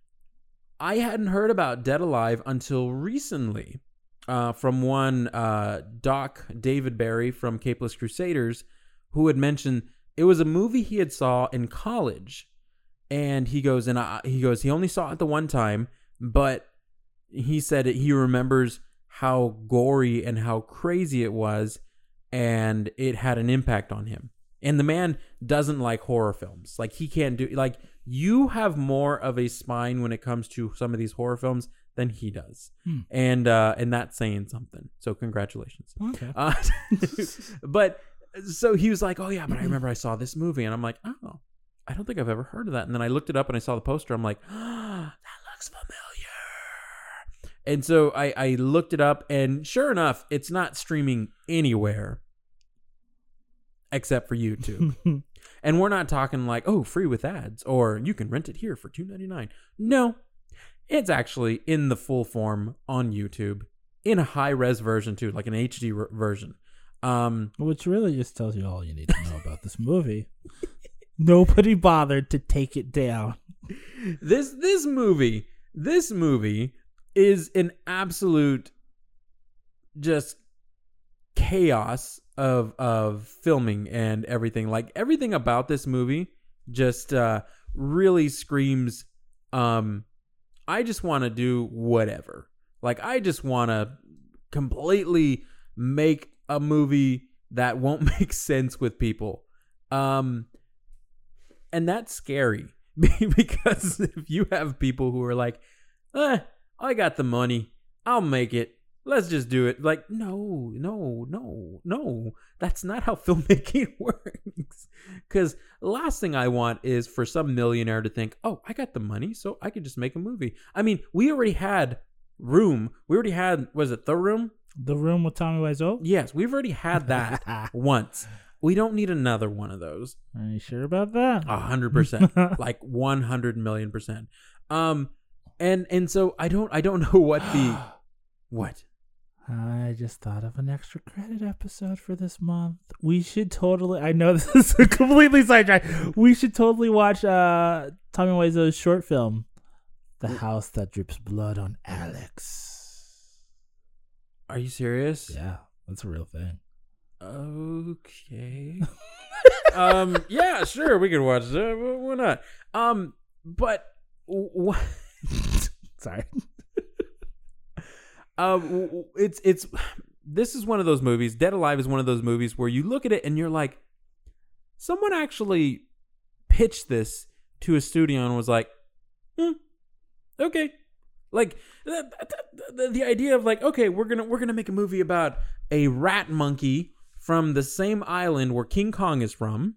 I hadn't heard about Dead Alive until recently, uh, from one uh, Doc David Barry from Capeless Crusaders, who had mentioned it was a movie he had saw in college. And he goes, and I, he goes, he only saw it the one time, but he said it, he remembers how gory and how crazy it was, and it had an impact on him. And the man doesn't like horror films. Like, he can't do, like, you have more of a spine when it comes to some of these horror films than he does. Hmm. And, uh, and that's saying something. So congratulations. Okay. Uh, but so he was like, oh yeah, but I remember I saw this movie, and I'm like, oh, I don't think I've ever heard of that. And then I looked it up and I saw the poster. I'm like, oh, that looks familiar. And so I, I looked it up, and sure enough, it's not streaming anywhere except for YouTube. And we're not talking like, oh, free with ads, or you can rent it here for two ninety-nine. No, it's actually in the full form on YouTube in a high res version too, like an H D re- version. Um, Which really just tells you all you need to know about this movie. Nobody bothered to take it down. This this movie, this movie is an absolute just chaos of of filming and everything. Like, everything about this movie just uh, really screams, um, I just want to do whatever. Like, I just want to completely make a movie that won't make sense with people. Um, and that's scary because if you have people who are like, eh, I got the money, I'll make it, let's just do it. Like, no, no, no, no. That's not how filmmaking works. Because the last thing I want is for some millionaire to think, oh, I got the money, so I could just make a movie. I mean, we already had Room. We already had. Was it The Room? The Room with Tommy Wiseau? Yes, we've already had that once. We don't need another one of those. Are you sure about that? A hundred percent, like one hundred million percent. Um, and and so I don't I don't know what the what. I just thought of an extra credit episode for this month. We should totally. I know this is a completely sidetrack. We should totally watch uh, Tommy Wiseau's short film, "The House That Drips Blood on Alex." Are you serious? Yeah, that's a real thing. Okay. um. Yeah. Sure. We could watch that. Why not? Um. But what? Sorry. Um. It's it's. This is one of those movies. Dead Alive is one of those movies where you look at it and you're like, someone actually pitched this to a studio and was like, hmm, okay. Like the, the, the idea of like, okay, we're gonna we're gonna make a movie about a rat monkey from the same island where King Kong is from,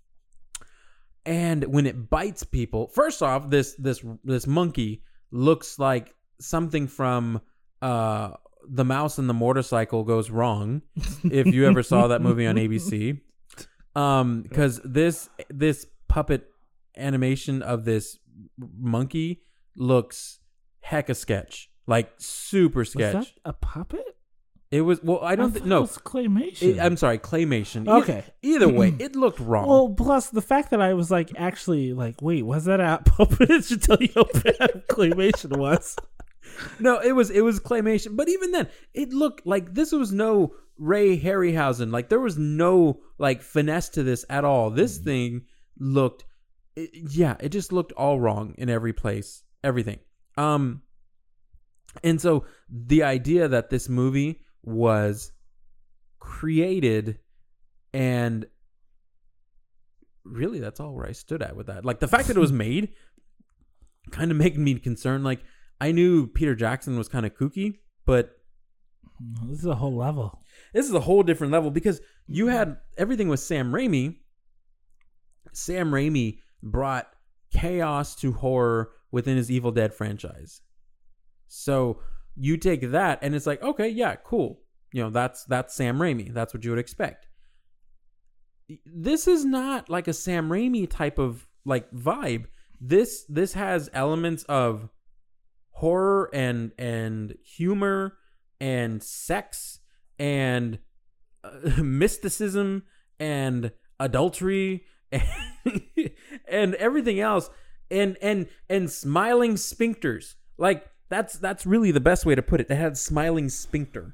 and when it bites people, first off, this this this monkey looks like something from uh, The Mouse and the Motorcycle Goes Wrong. If you ever saw that movie on A B C, um, because this this puppet animation of this monkey looks hecka sketch, like super sketch. Was that a puppet? It was well. I don't I think thought no. It was claymation. It, I'm sorry, claymation. Either, Okay. Either way, it looked wrong. Well, plus the fact that I was like, actually, like, wait, was that a puppet? It should tell you how bad claymation was. No, it was it was claymation. But even then, it looked like this was no Ray Harryhausen. Like there was no like finesse to this at all. This thing looked, it, yeah, it just looked all wrong in every place, everything. Um, and so the idea that this movie was created, and really that's all where I stood at with that. Like the fact that it was made kind of made me concerned. Like I knew Peter Jackson was kind of kooky, but This is a whole level. this is a whole different level because you had everything with Sam Raimi. Sam Raimi brought chaos to horror within his Evil Dead franchise. So you take that and it's like, okay, yeah, cool. You know, that's that's Sam Raimi. That's what you would expect. This is not like a Sam Raimi type of like vibe. This this has elements of horror and and humor and sex and uh, mysticism and adultery and, and everything else and and and smiling sphincters. Like that's that's really the best way to put it. It had smiling sphincter.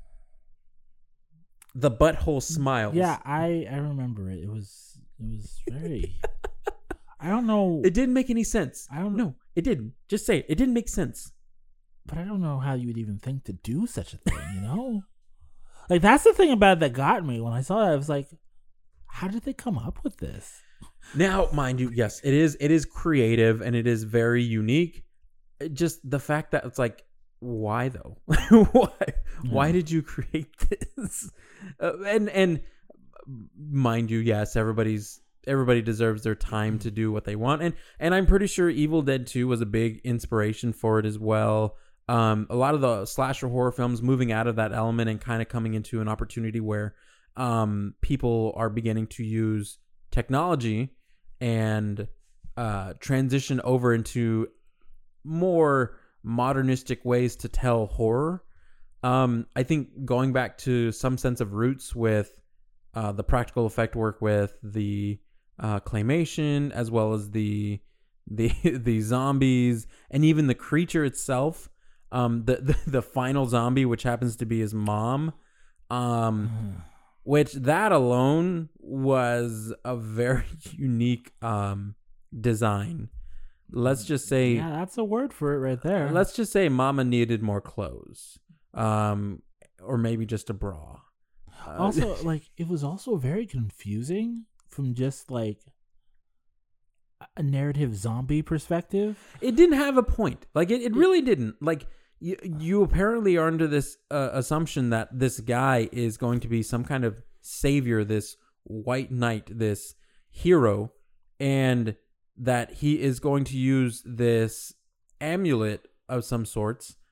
The butthole smiles. Yeah, I I remember it. It was it was very. I don't know. It didn't make any sense. I don't know. It didn't. Just say it. It didn't make sense. But I don't know how you would even think to do such a thing, you know? Like, that's the thing about it that got me. When I saw that, I was like, how did they come up with this? Now, mind you, yes, it is it is creative and it is very unique. It just the fact that it's like, why though? why? Yeah. Why did you create this? Uh, and and mind you, yes, everybody's everybody deserves their time to do what they want, and and I'm pretty sure Evil Dead two was a big inspiration for it as well. Um, a lot of the slasher horror films moving out of that element and kind of coming into an opportunity where um, people are beginning to use technology and uh, transition over into more modernistic ways to tell horror. Um, I think going back to some sense of roots with uh, the practical effect work with the uh, claymation, as well as the the the zombies and even the creature itself. Um, the, the the final zombie, which happens to be his mom, um, which that alone was a very unique um design. Let's just say, Yeah, that's a word for it right there. let's just say, Mama needed more clothes, um, or maybe just a bra. Uh, Also, like, it was also very confusing from just, like, a narrative zombie perspective. it didn't have a point. Like it, it really didn't. Like you, you apparently are under this uh, assumption that this guy is going to be some kind of savior, this white knight, this hero, and that he is going to use this amulet of some sorts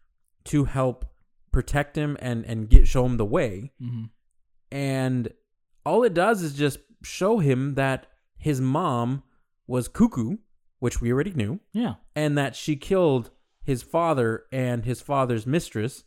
to help protect him and and get show him the way. Mm-hmm. And all it does is just show him that his mom was cuckoo, which we already knew. Yeah. And that she killed his father and his father's mistress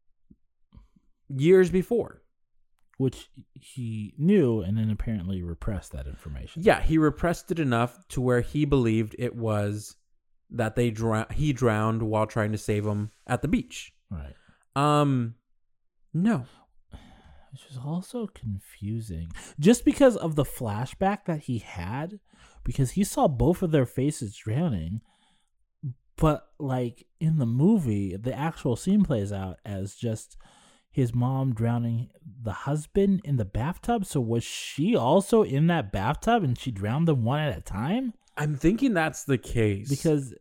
years before. Which he knew and then apparently repressed that information. Yeah, he repressed it enough to where he believed it was that they dr- he drowned while trying to save him at the beach. Right. Um, no. Which is also confusing. Just because of the flashback that he had, because he saw both of their faces drowning, but like in the movie, the actual scene plays out as just his mom drowning the husband in the bathtub. So was she also in that bathtub and she drowned them one at a time? I'm thinking that's the case. Because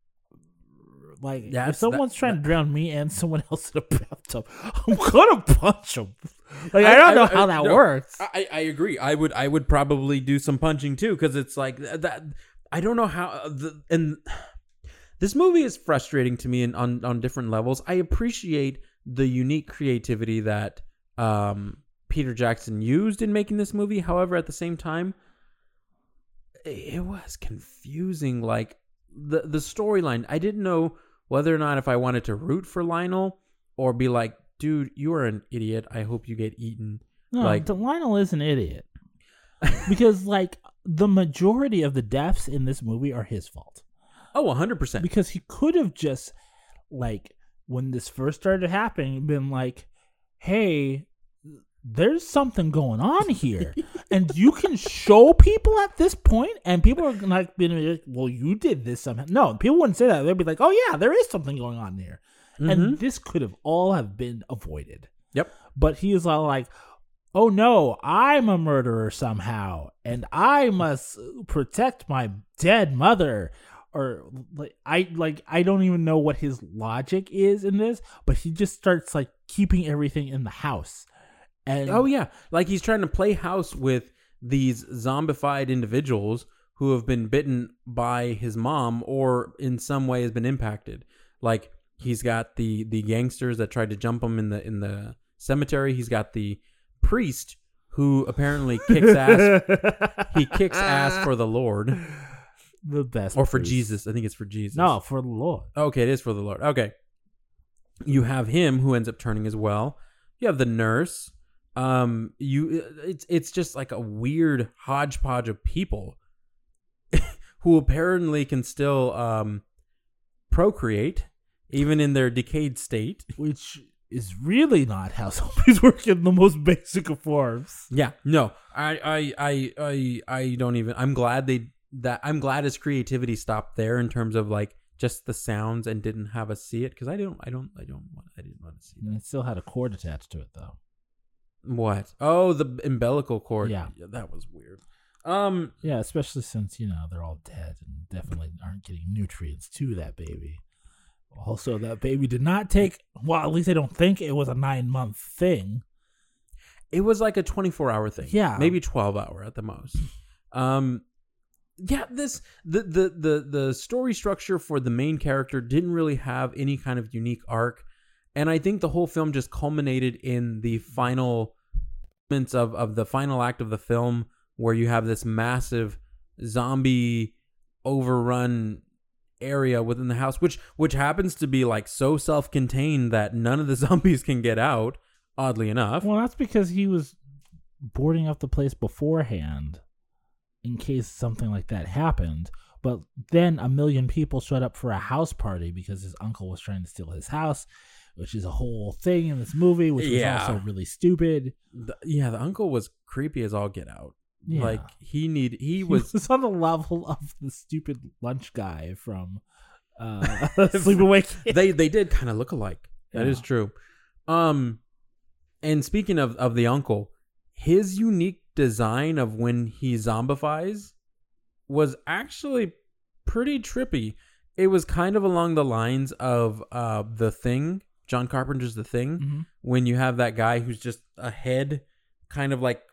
like That's- if someone's that- trying that- to drown me and someone else in a bathtub, I'm gonna punch them. Like I, don't know how that no, works. I, I agree. I would I would probably do some punching too, because it's like that. I don't know how. The, and this movie is frustrating to me in, on on different levels. I appreciate the unique creativity that um, Peter Jackson used in making this movie. However, at the same time, it was confusing. Like the the storyline, I didn't know whether or not if I wanted to root for Lionel or be like, dude, you are an idiot. I hope you get eaten. No, like the Lionel is an idiot. Because like the majority of the deaths in this movie are his fault. oh, one hundred percent. Because he could have just like when this first started happening been like, hey, there's something going on here. And you can show people at this point, and people are like being like, well, you did this somehow. No, people wouldn't say that. They'd be like, oh yeah, there is something going on there. Mm-hmm. And this could have all have been avoided. Yep. But he is all like, oh no, I'm a murderer somehow, and I must protect my dead mother. Or like I like I don't even know what his logic is in this, but he just starts like keeping everything in the house. And Oh yeah, like he's trying to play house with these zombified individuals who have been bitten by his mom or in some way has been impacted. Like he's got the the gangsters that tried to jump him in the in the cemetery. He's got the priest who apparently kicks ass. He kicks ass for the Lord the best, or for priest. Jesus. I think it's for Jesus. No, for the Lord. Okay, it is for the Lord. Okay. You have him who ends up turning as well. You have the nurse. Um, you it's it's just like a weird hodgepodge of people who apparently can still um procreate even in their decayed state, Which is really not how zombies work in the most basic of forms. Yeah, no, I, I, I, I, I don't even. I'm glad they that. I'm glad his creativity stopped there in terms of like just the sounds and didn't have us see it because I don't, I don't, I don't want, I didn't want to see And it still had a cord attached to it though. that. What? Oh, the umbilical cord. Yeah. that was weird. Um, Yeah, especially since, you know, they're all dead and definitely aren't getting nutrients to that baby. Also, that baby did not take, well, at least I don't think it was a nine-month thing. it was like a twenty-four hour thing. Yeah. maybe twelve hour at the most. Um, yeah, this the the the the story structure for the main character didn't really have any kind of unique arc, and I think the whole film just culminated in the final moments of of the final act of the film, where you have this massive zombie overrun area within the house, which which happens to be like so self-contained that none of the zombies can get out, oddly enough. Well, that's because he was boarding up the place beforehand in case something like that happened. But then a million people showed up for a house party because his uncle was trying to steal his house, which is a whole thing in this movie, which was Yeah. also really stupid. The, yeah, the uncle was creepy as all get out. Yeah. Like he need he He was was on the level of the stupid lunch guy from uh, Sleepaway Camp. they they did kind of look alike. That Yeah. is true. Um and speaking of of the uncle, his unique design of when he zombifies was actually pretty trippy. It was kind of along the lines of uh The Thing, John Carpenter's The Thing, Mhm. when you have that guy who's just a head, kind of like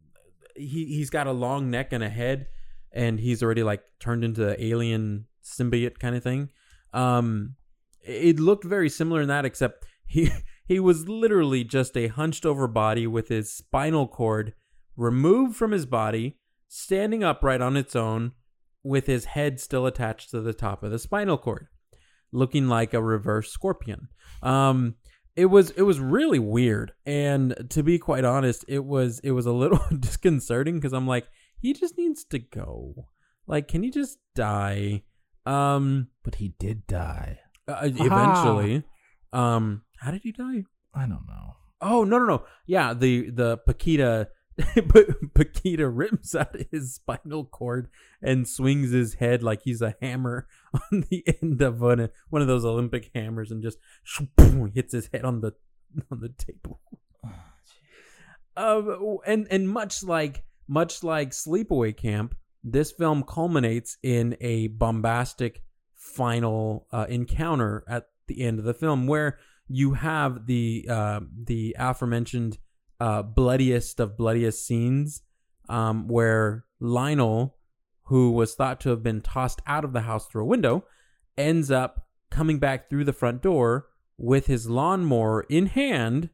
he he's got a long neck and a head, and he's already like turned into an alien symbiote kind of thing. Um, it looked very similar in that, except he he was literally just a hunched over body with his spinal cord removed from his body, standing upright on its own, with his head still attached to the top of the spinal cord, looking like a reverse scorpion. Um, it was it was really weird, and to be quite honest, it was it was a little disconcerting because I'm like, he just needs to go. Like, can he just die? Um, but he did die uh, eventually. Um, how did he die? I don't know. Oh no no no! Yeah, the the Paquita. Paquita rips out his spinal cord and swings his head like he's a hammer on the end of one, one of those Olympic hammers, and just hits his head on the on the table. Um, and and much like much like Sleepaway Camp, this film culminates in a bombastic final uh, encounter at the end of the film, where you have the uh, the aforementioned uh, bloodiest of bloodiest scenes, um, where Lionel, who was thought to have been tossed out of the house through a window, ends up coming back through the front door with his lawnmower in hand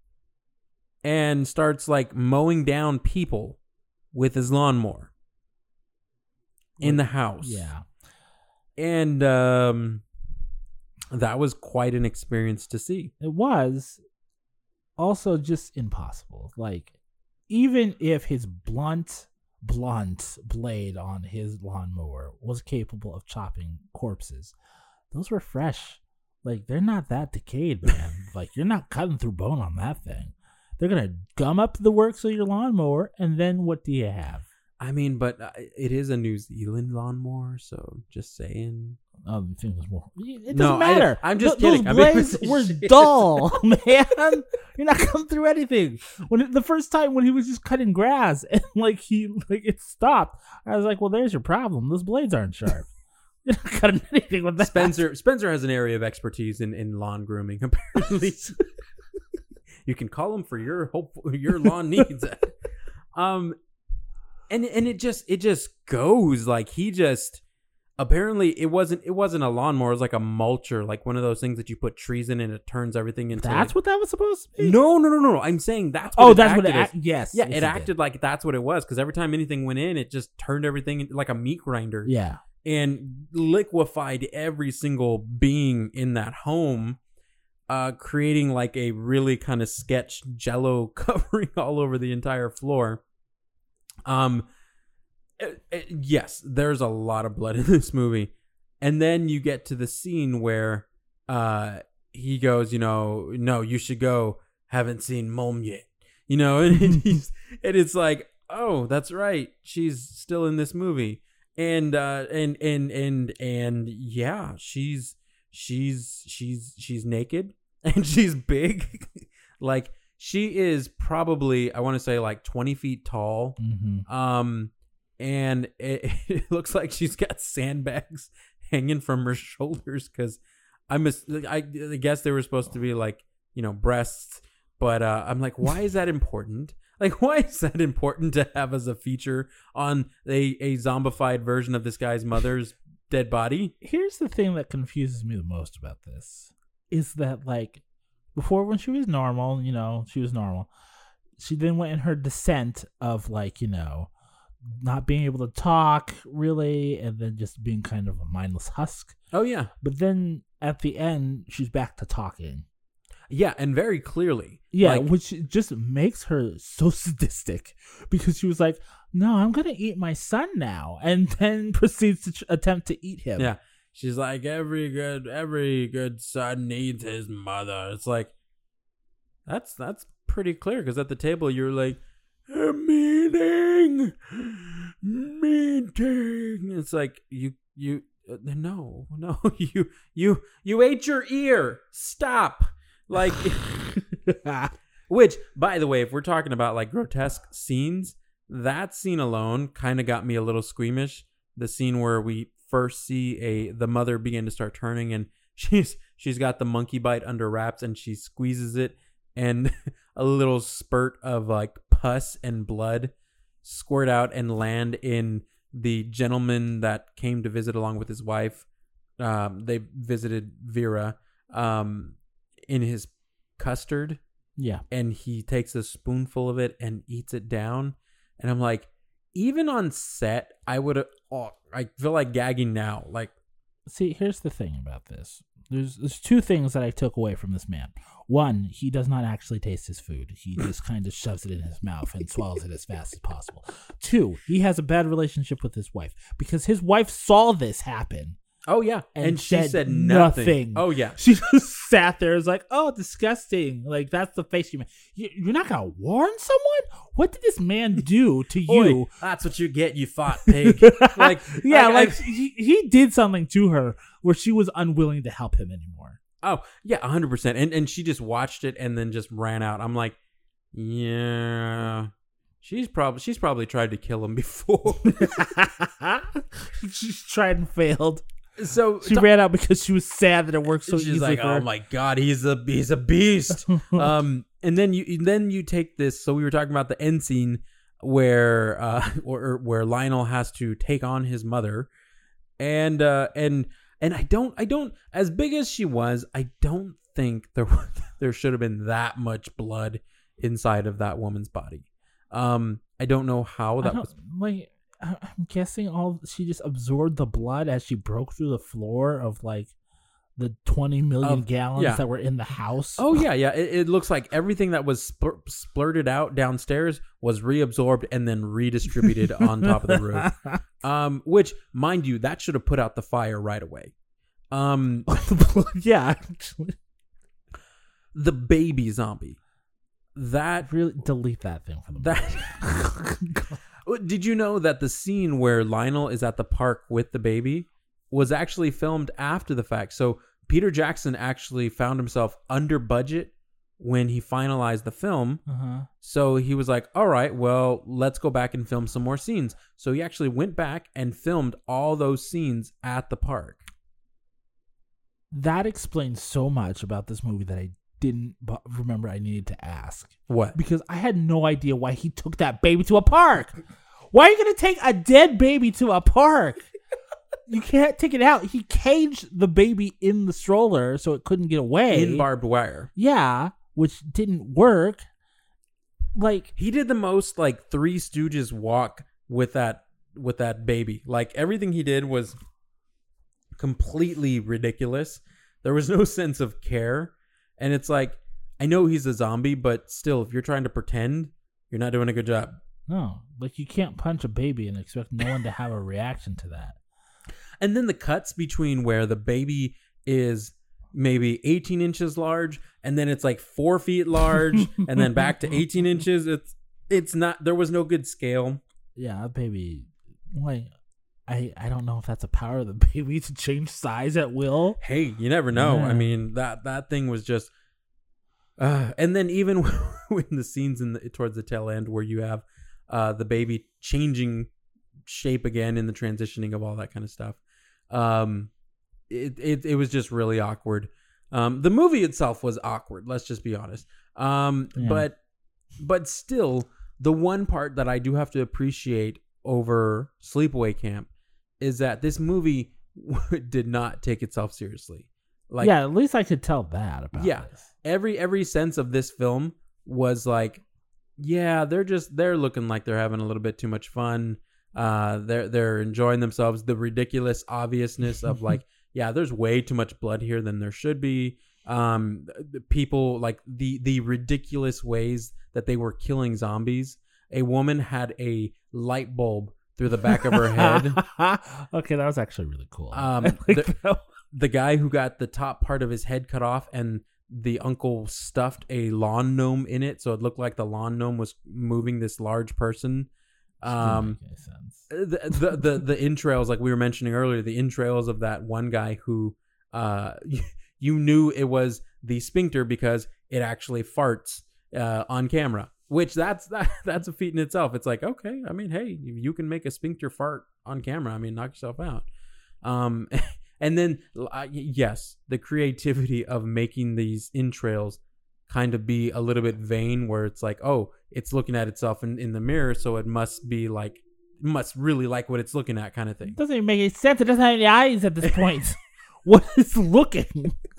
and starts like mowing down people with his lawnmower in the house. Yeah. And um, that was quite an experience to see. It was also just impossible. Like, even if his blunt, blunt blade on his lawnmower was capable of chopping corpses, those were fresh. Like, they're not that decayed, man. Like, you're not cutting through bone on that thing. They're going to gum up the works of your lawnmower, and then what do you have? I mean, but uh, it is a New Zealand lawnmower, so just saying. Oh, the thing was more. It doesn't No, matter. I, I'm just Th- kidding. Those I mean, blades were dull, man. You're not coming through anything. When it, the first time when he was just cutting grass and like he like it stopped, I was like, "Well, there's your problem. Those blades aren't sharp. You're not cutting anything with that." Spencer Spencer has an area of expertise in, in lawn grooming. Apparently, you can call him for your hope your lawn needs. um. And and it just it just goes like he just apparently it wasn't it wasn't a lawnmower, it was like a mulcher, like one of those things that you put trees in and it turns everything into. That's like, what that was supposed to be. No, no, no, no, no. I'm saying that's. What Oh, it that's what it. acted Act- as. yes. Yeah, yes, it acted did. like that's what it was because every time anything went in, it just turned everything into like a meat grinder. Yeah. And liquefied every single being in that home, uh, creating like a really kind of sketch Jello covering all over the entire floor. Um. It, it, yes, there's a lot of blood in this movie. And then you get to the scene where uh, he goes, you know, no, you should go. Haven't seen Mom yet. You know, and, he's, and it's like, oh, that's right. She's still in this movie. And, uh, and, and, and, and yeah, she's, she's, she's, she's naked and she's big. Like, she is probably, I want to say like twenty feet tall. Mm-hmm. Um, And it, it looks like she's got sandbags hanging from her shoulders because I miss. I, I guess they were supposed to be like, you know, breasts, but uh, I'm like, why is that important? Like, why is that important to have as a feature on a, a zombified version of this guy's mother's dead body? Here's the thing that confuses me the most about this is that, like, before when she was normal, you know, she was normal. She then went in her descent of, like, you know, not being able to talk really, and then just being kind of a mindless husk. Oh yeah, but then at the end she's back to talking. Yeah, and very clearly. Yeah, like, which just makes her so sadistic because she was like, "No, I'm gonna eat my son now," and then proceeds to tr- attempt to eat him. Yeah, she's like, "Every good, every good son needs his mother." It's like, that's that's pretty clear because at the table you're like, a meeting, meeting. It's like you, you, uh, no, no, you, you, you ate your ear. Stop. Like, which, by the way, if we're talking about like grotesque scenes, that scene alone kind of got me a little squeamish. The scene where we first see a the mother begin to start turning, and she's she's got the monkey bite under wraps, and she squeezes it, and a little spurt of like pus and blood squirt out and land in the gentleman that came to visit along with his wife. Um, they visited Vera, um, in his custard. Yeah. And he takes a spoonful of it and eats it down. And I'm like, even on set, I would have, oh, I feel like gagging now. Like, see, here's the thing about this. There's there's two things that I took away from this man. One, he does not actually taste his food. He just kind of shoves it in his mouth and swallows it as fast as possible. Two, he has a bad relationship with his wife because his wife saw this happen. oh yeah, and, And she said said nothing. nothing. Oh yeah, She just sat there, was like, "Oh, disgusting!" Like that's the face you made. You- You're not gonna warn someone? What did this man do to you? Oi, that's what you get, you fought pig. Like, yeah, I- like I- he, he did something to her where she was unwilling to help him anymore. oh yeah, a hundred percent. And and she just watched it and then just ran out. I'm like, yeah, she's probably she's probably tried to kill him before. She tried and failed. So She ran out because she was sad that it worked so she's easily like, for her. oh my god, he's a he's a beast. um, and then you and then you take this. So we were talking about the end scene where uh or, where Lionel has to take on his mother, and uh and and I don't I don't as big as she was, I don't think there there should have been that much blood inside of that woman's body. Um, I don't know how I that don't- was. like I- I'm guessing all she just absorbed the blood as she broke through the floor of like the twenty million Of- gallons yeah. that were in the house. Oh yeah, yeah. It, it looks like everything that was splur- splurted out downstairs was reabsorbed and then redistributed on top of the roof. Um, which, mind you, that should have put out the fire right away. Um, Yeah, actually. the baby zombie. That Really delete that thing from the that. Did you know that the scene where Lionel is at the park with the baby was actually filmed after the fact? So Peter Jackson actually found himself under budget when he finalized the film. Uh-huh. So he was like, all right, well, let's go back and film some more scenes. So he actually went back and filmed all those scenes at the park. That explains so much about this movie that I didn't bu- remember I needed to ask. What? Because I had no idea why he took that baby to a park. Why are you going to take a dead baby to a park? You can't take it out. He caged the baby in the stroller so it couldn't get away. In barbed wire. Yeah, which didn't work. Like, He did the most like Three Stooges walk with that with that baby. Like everything he did was completely ridiculous. There was no sense of care. And it's like, I know he's a zombie, but still, if you're trying to pretend, you're not doing a good job. no, like you can't punch a baby and expect no one to have a reaction to that. And then the cuts between where the baby is maybe eighteen inches large and then it's like four feet large and then back to eighteen inches. It's it's not, there was no good scale. Yeah, a baby. Like, I I don't know if that's a power of the baby to change size at will. Hey, you never know. Yeah. I mean, that that thing was just uh and then even when the scenes in the towards the tail end where you have uh the baby changing shape again in the transitioning of all that kind of stuff. Um it it, it was just really awkward. Um the movie itself was awkward, let's just be honest. Um Yeah. but but still, the one part that I do have to appreciate over Sleepaway Camp is that this movie did not take itself seriously. Like, yeah, at least I could tell that about Yeah. this. every every sense of this film was like, yeah, they're just they're looking like they're having a little bit too much fun. Uh, they're they're enjoying themselves. The ridiculous obviousness of like, yeah, there's way too much blood here than there should be. Um, the people like the the ridiculous ways that they were killing zombies. A woman had a light bulb through the back of her head. Okay, that was actually really cool. Um, I like the- that. The guy who got the top part of his head cut off and the uncle stuffed a lawn gnome in it, so it looked like the lawn gnome was moving this large person. Um, Didn't make any sense. the, the the the entrails, like we were mentioning earlier, the entrails of that one guy who uh you, you knew it was the sphincter because it actually farts uh, on camera. Which that's that, that's a feat in itself. It's like, okay, I mean, hey, you can make a sphincter fart on camera. I mean, knock yourself out. Um, and then uh, yes, the creativity of making these entrails kind of be a little bit vain, where it's like, oh, it's looking at itself in, in the mirror, so it must be like, must really like what it's looking at, kind of thing. It doesn't even make any sense. It doesn't have any eyes at this point. What is looking?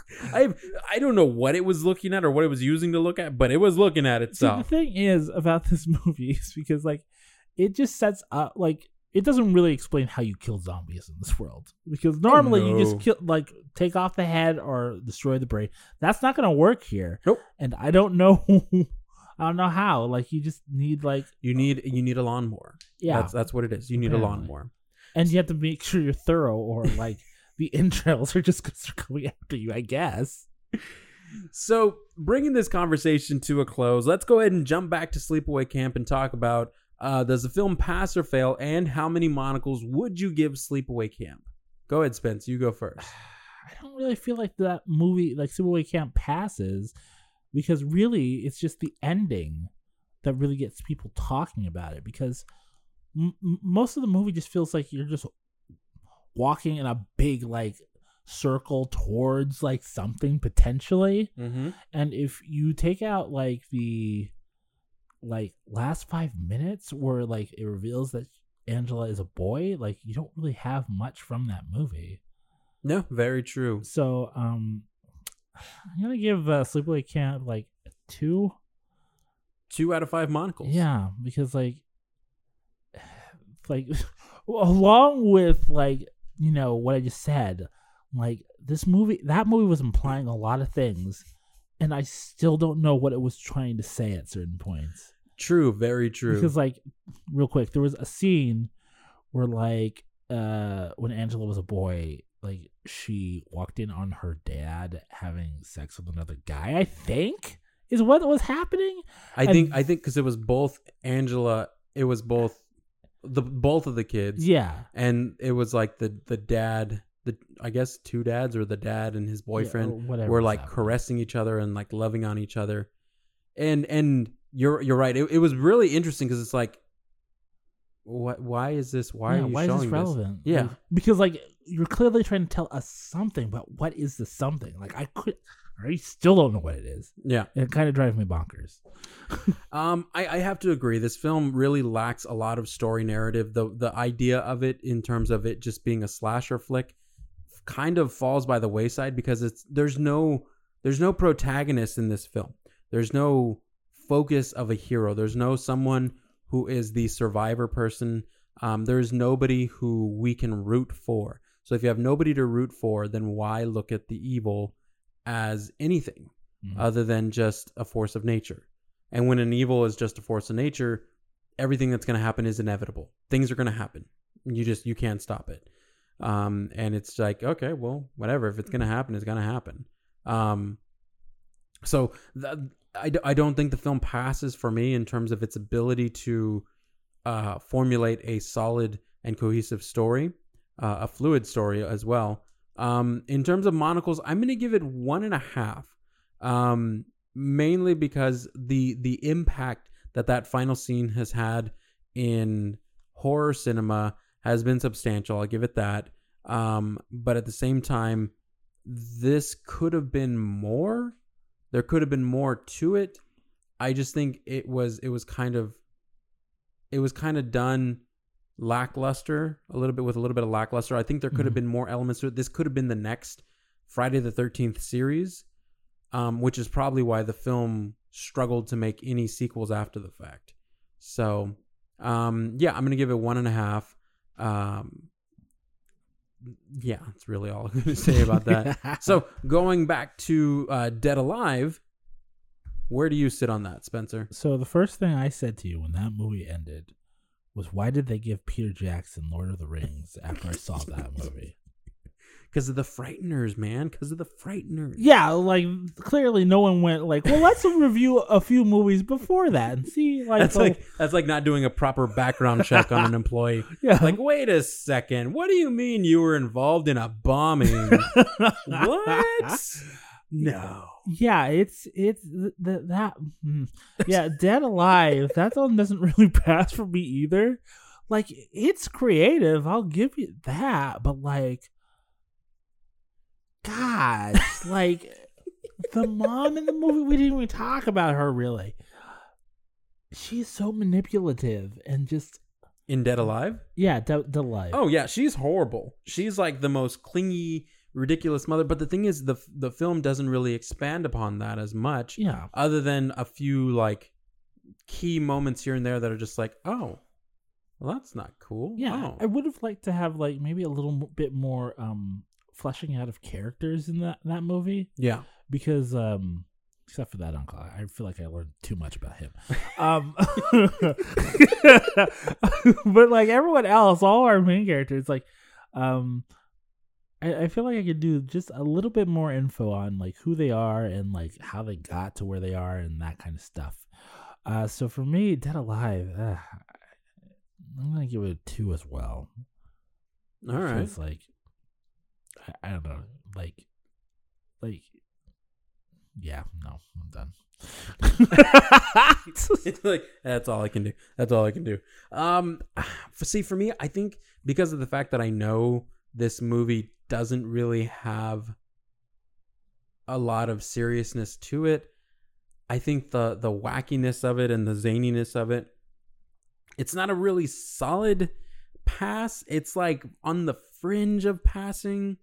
I I don't know what it was looking at or what it was using to look at, but it was looking at See, itself. the thing is about this movie is because like it just sets up like it doesn't really explain how you kill zombies in this world, because normally Oh, you no. just kill like take off the head or destroy the brain. That's not gonna work here. Nope. And I don't know. I don't know how. Like you just need like You need you need a lawnmower. yeah, That's that's what it is. You need Apparently. a lawnmower. and you have to make sure you're thorough, or like the entrails are just because they're coming after you, I guess. So, bringing this conversation to a close, let's go ahead and jump back to Sleepaway Camp and talk about uh, does the film pass or fail, and how many monocles would you give Sleepaway Camp? Go ahead, Spence. You go first. I don't really feel like that movie, like Sleepaway Camp, passes, because really it's just the ending that really gets people talking about it. Because m- m- most of the movie just feels like you're just walking in a big like circle towards like something potentially. Mm-hmm. And if you take out like the like last five minutes where like it reveals that Angela is a boy, like you don't really have much from that movie. No, very true. So um I'm gonna give uh, Sleepaway Camp like a two. Two out of five monocles. Yeah, because like like along with like, you know, what I just said, like this movie that movie was implying a lot of things, and I still don't know what it was trying to say at certain points. True, very true. Because like real quick, there was a scene where like uh when Angela was a boy, like she walked in on her dad having sex with another guy, I think is what was happening. I and- think I think because it was both Angela, it was both the both of the kids. Yeah. And it was like the the dad, the I guess two dads, or the dad and his boyfriend or whatever were was like happening. caressing each other and like loving on each other. And and you're you're right. It, it was really interesting because it's like, what? Why is this? Why Yeah, are you why showing is this relevant? this? Yeah. Like, because like you're clearly trying to tell us something, but what is the something? Like I could, I still don't know what it is. Yeah. It kind of drives me bonkers. Um, I, I have to agree. This film really lacks a lot of story narrative. The the idea of it, in terms of it just being a slasher flick, kind of falls by the wayside because it's there's no there's no protagonist in this film. There's no focus of a hero. There's no someone who is the survivor person. Um, there's nobody who we can root for. So if you have nobody to root for, then why look at the evil as anything Mhm. other than just a force of nature? And when an evil is just a force of nature, everything that's going to happen is inevitable. Things are going to happen. You just, you can't stop it. Um, and it's like, okay, well, whatever. If it's going to happen, it's going to happen. Um, so th- I, d- I don't think the film passes for me in terms of its ability to uh, formulate a solid and cohesive story, uh, a fluid story as well. Um, in terms of monocles, I'm going to give it one and a half. Um, mainly because the the impact that that final scene has had in horror cinema has been substantial. I'll give it that. Um, but at the same time, this could have been more. There could have been more to it. I just think it was it was kind of it was kind of done lackluster, a little bit with a little bit of lackluster. I think there could have Mhm. been more elements to it. This could have been the next Friday the thirteenth series. Um, which is probably why the film struggled to make any sequels after the fact. So, um, yeah, I'm going to give it one and a half. Um, yeah, that's really all I'm going to say about that. So, going back to uh, Dead Alive, where do you sit on that, Spencer? So the first thing I said to you when that movie ended was, why did they give Peter Jackson Lord of the Rings after I saw that movie? Because of the Frighteners, man. Because of the Frighteners. Yeah, like clearly no one went like, well, let's review a few movies before that and see. Like, That's oh, like that's like not doing a proper background check on an employee. yeah, Like, wait a second. What do you mean you were involved in a bombing? What? No. yeah, it's it's th- th- that. mm. Yeah, Dead Alive. That one doesn't really pass for me either. Like, it's creative. I'll give you that, but like, God, like the mom in the movie, we didn't even talk about her really. She's so manipulative and just In Dead Alive? yeah, Dead Alive. Oh, yeah. She's horrible. She's like the most clingy, ridiculous mother. But the thing is, the the film doesn't really expand upon that as much. Yeah. Other than a few like key moments here and there that are just like, oh, well, that's not cool. Yeah. Oh. I would have liked to have like maybe a little m- bit more um fleshing out of characters in that that movie. Yeah. Because um except for that uncle, I feel like I learned too much about him. um But like everyone else, all our main characters, like um I, I feel like I could do just a little bit more info on like who they are and like how they got to where they are and that kind of stuff. Uh, so for me, Dead Alive, uh, I'm gonna give it a two as well. All right. It's like I, I don't know, like, like, yeah, no, I'm done. It's like that's all I can do. That's all I can do. Um, for, see, for me, I think because of the fact that I know this movie doesn't really have a lot of seriousness to it, I think the the wackiness of it and the zaniness of it, it's not a really solid pass. It's like on the fringe of passing.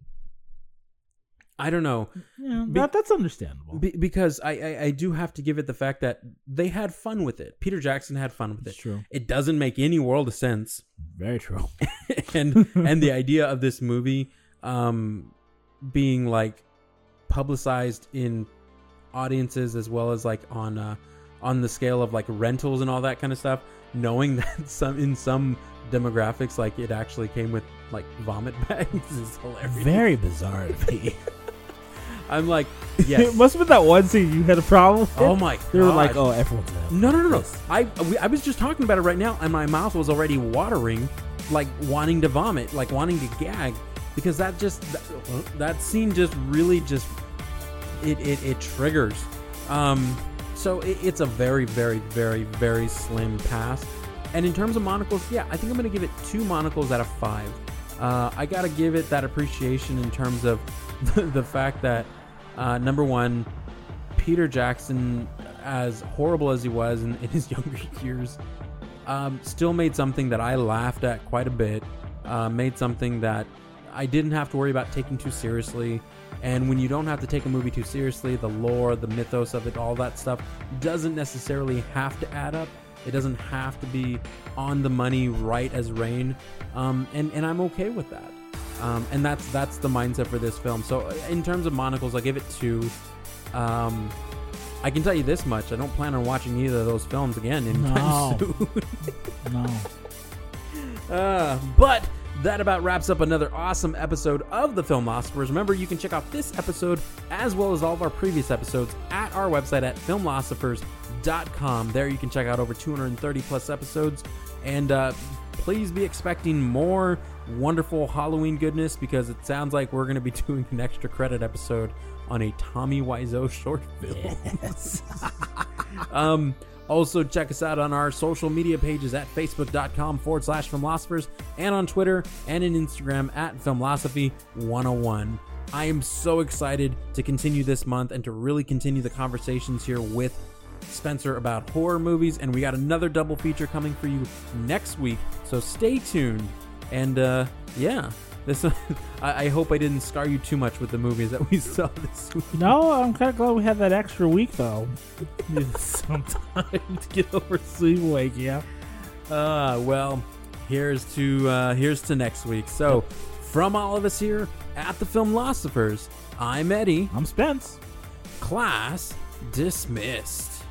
I don't know. Yeah, Be- that, that's understandable. Be- because I, I, I do have to give it the fact that they had fun with it. Peter Jackson had fun with It's it. true. It doesn't make any world of sense. Very true. and and the idea of this movie um, being like publicized in audiences as well as like on uh, on the scale of like rentals and all that kind of stuff, knowing that some in some demographics like it actually came with like vomit bags is hilarious. Very bizarre to me. I'm like, It yes. must have been that one scene you had a problem with. Oh my They were like, gosh. oh, everyone's gonna have No, no, no, no. this. I we, I was just talking about it right now, and my mouth was already watering, like wanting to vomit, like wanting to gag, because that just that, that scene just really just it it, it triggers. Um, so it, it's a very, very, very, very slim pass. And in terms of monocles, yeah, I think I'm gonna give it two monocles out of five. Uh, I gotta give it that appreciation in terms of the, the fact that uh, number one, Peter Jackson, as horrible as he was in, in his younger years, um, still made something that I laughed at quite a bit. Uh, made something that I didn't have to worry about taking too seriously. And when you don't have to take a movie too seriously, the lore, the mythos of it, all that stuff doesn't necessarily have to add up. It doesn't have to be on the money, right as rain. Um, and, and I'm okay with that. Um, and that's that's the mindset for this film. So in terms of monocles, I give it two. Um, I can tell you this much: I don't plan on watching either of those films again anytime No. soon. No. uh, but that about wraps up another awesome episode of the Filmlosophers. Remember, you can check out this episode as well as all of our previous episodes at our website at filmlosophers dot com. There you can check out over two hundred thirty plus episodes. And uh, please be expecting more wonderful Halloween goodness, because it sounds like we're going to be doing an extra credit episode on a Tommy Wiseau short film. Yes. um, also, check us out on our social media pages at facebook.com forward slash filmlosophers and on Twitter and in Instagram at filmlosophy one oh one. I am so excited to continue this month and to really continue the conversations here with Spencer about horror movies, and we got another double feature coming for you next week, so stay tuned. And uh, yeah, this I, I hope I didn't scar you too much with the movies that we saw this week. No, I'm kind of glad we had that extra week, though. Needed some time to get over sleepawake, yeah. Uh, well, here's to uh, here's to next week. So, from all of us here at the Filmlosophers, I'm Eddie. I'm Spence. Class dismissed.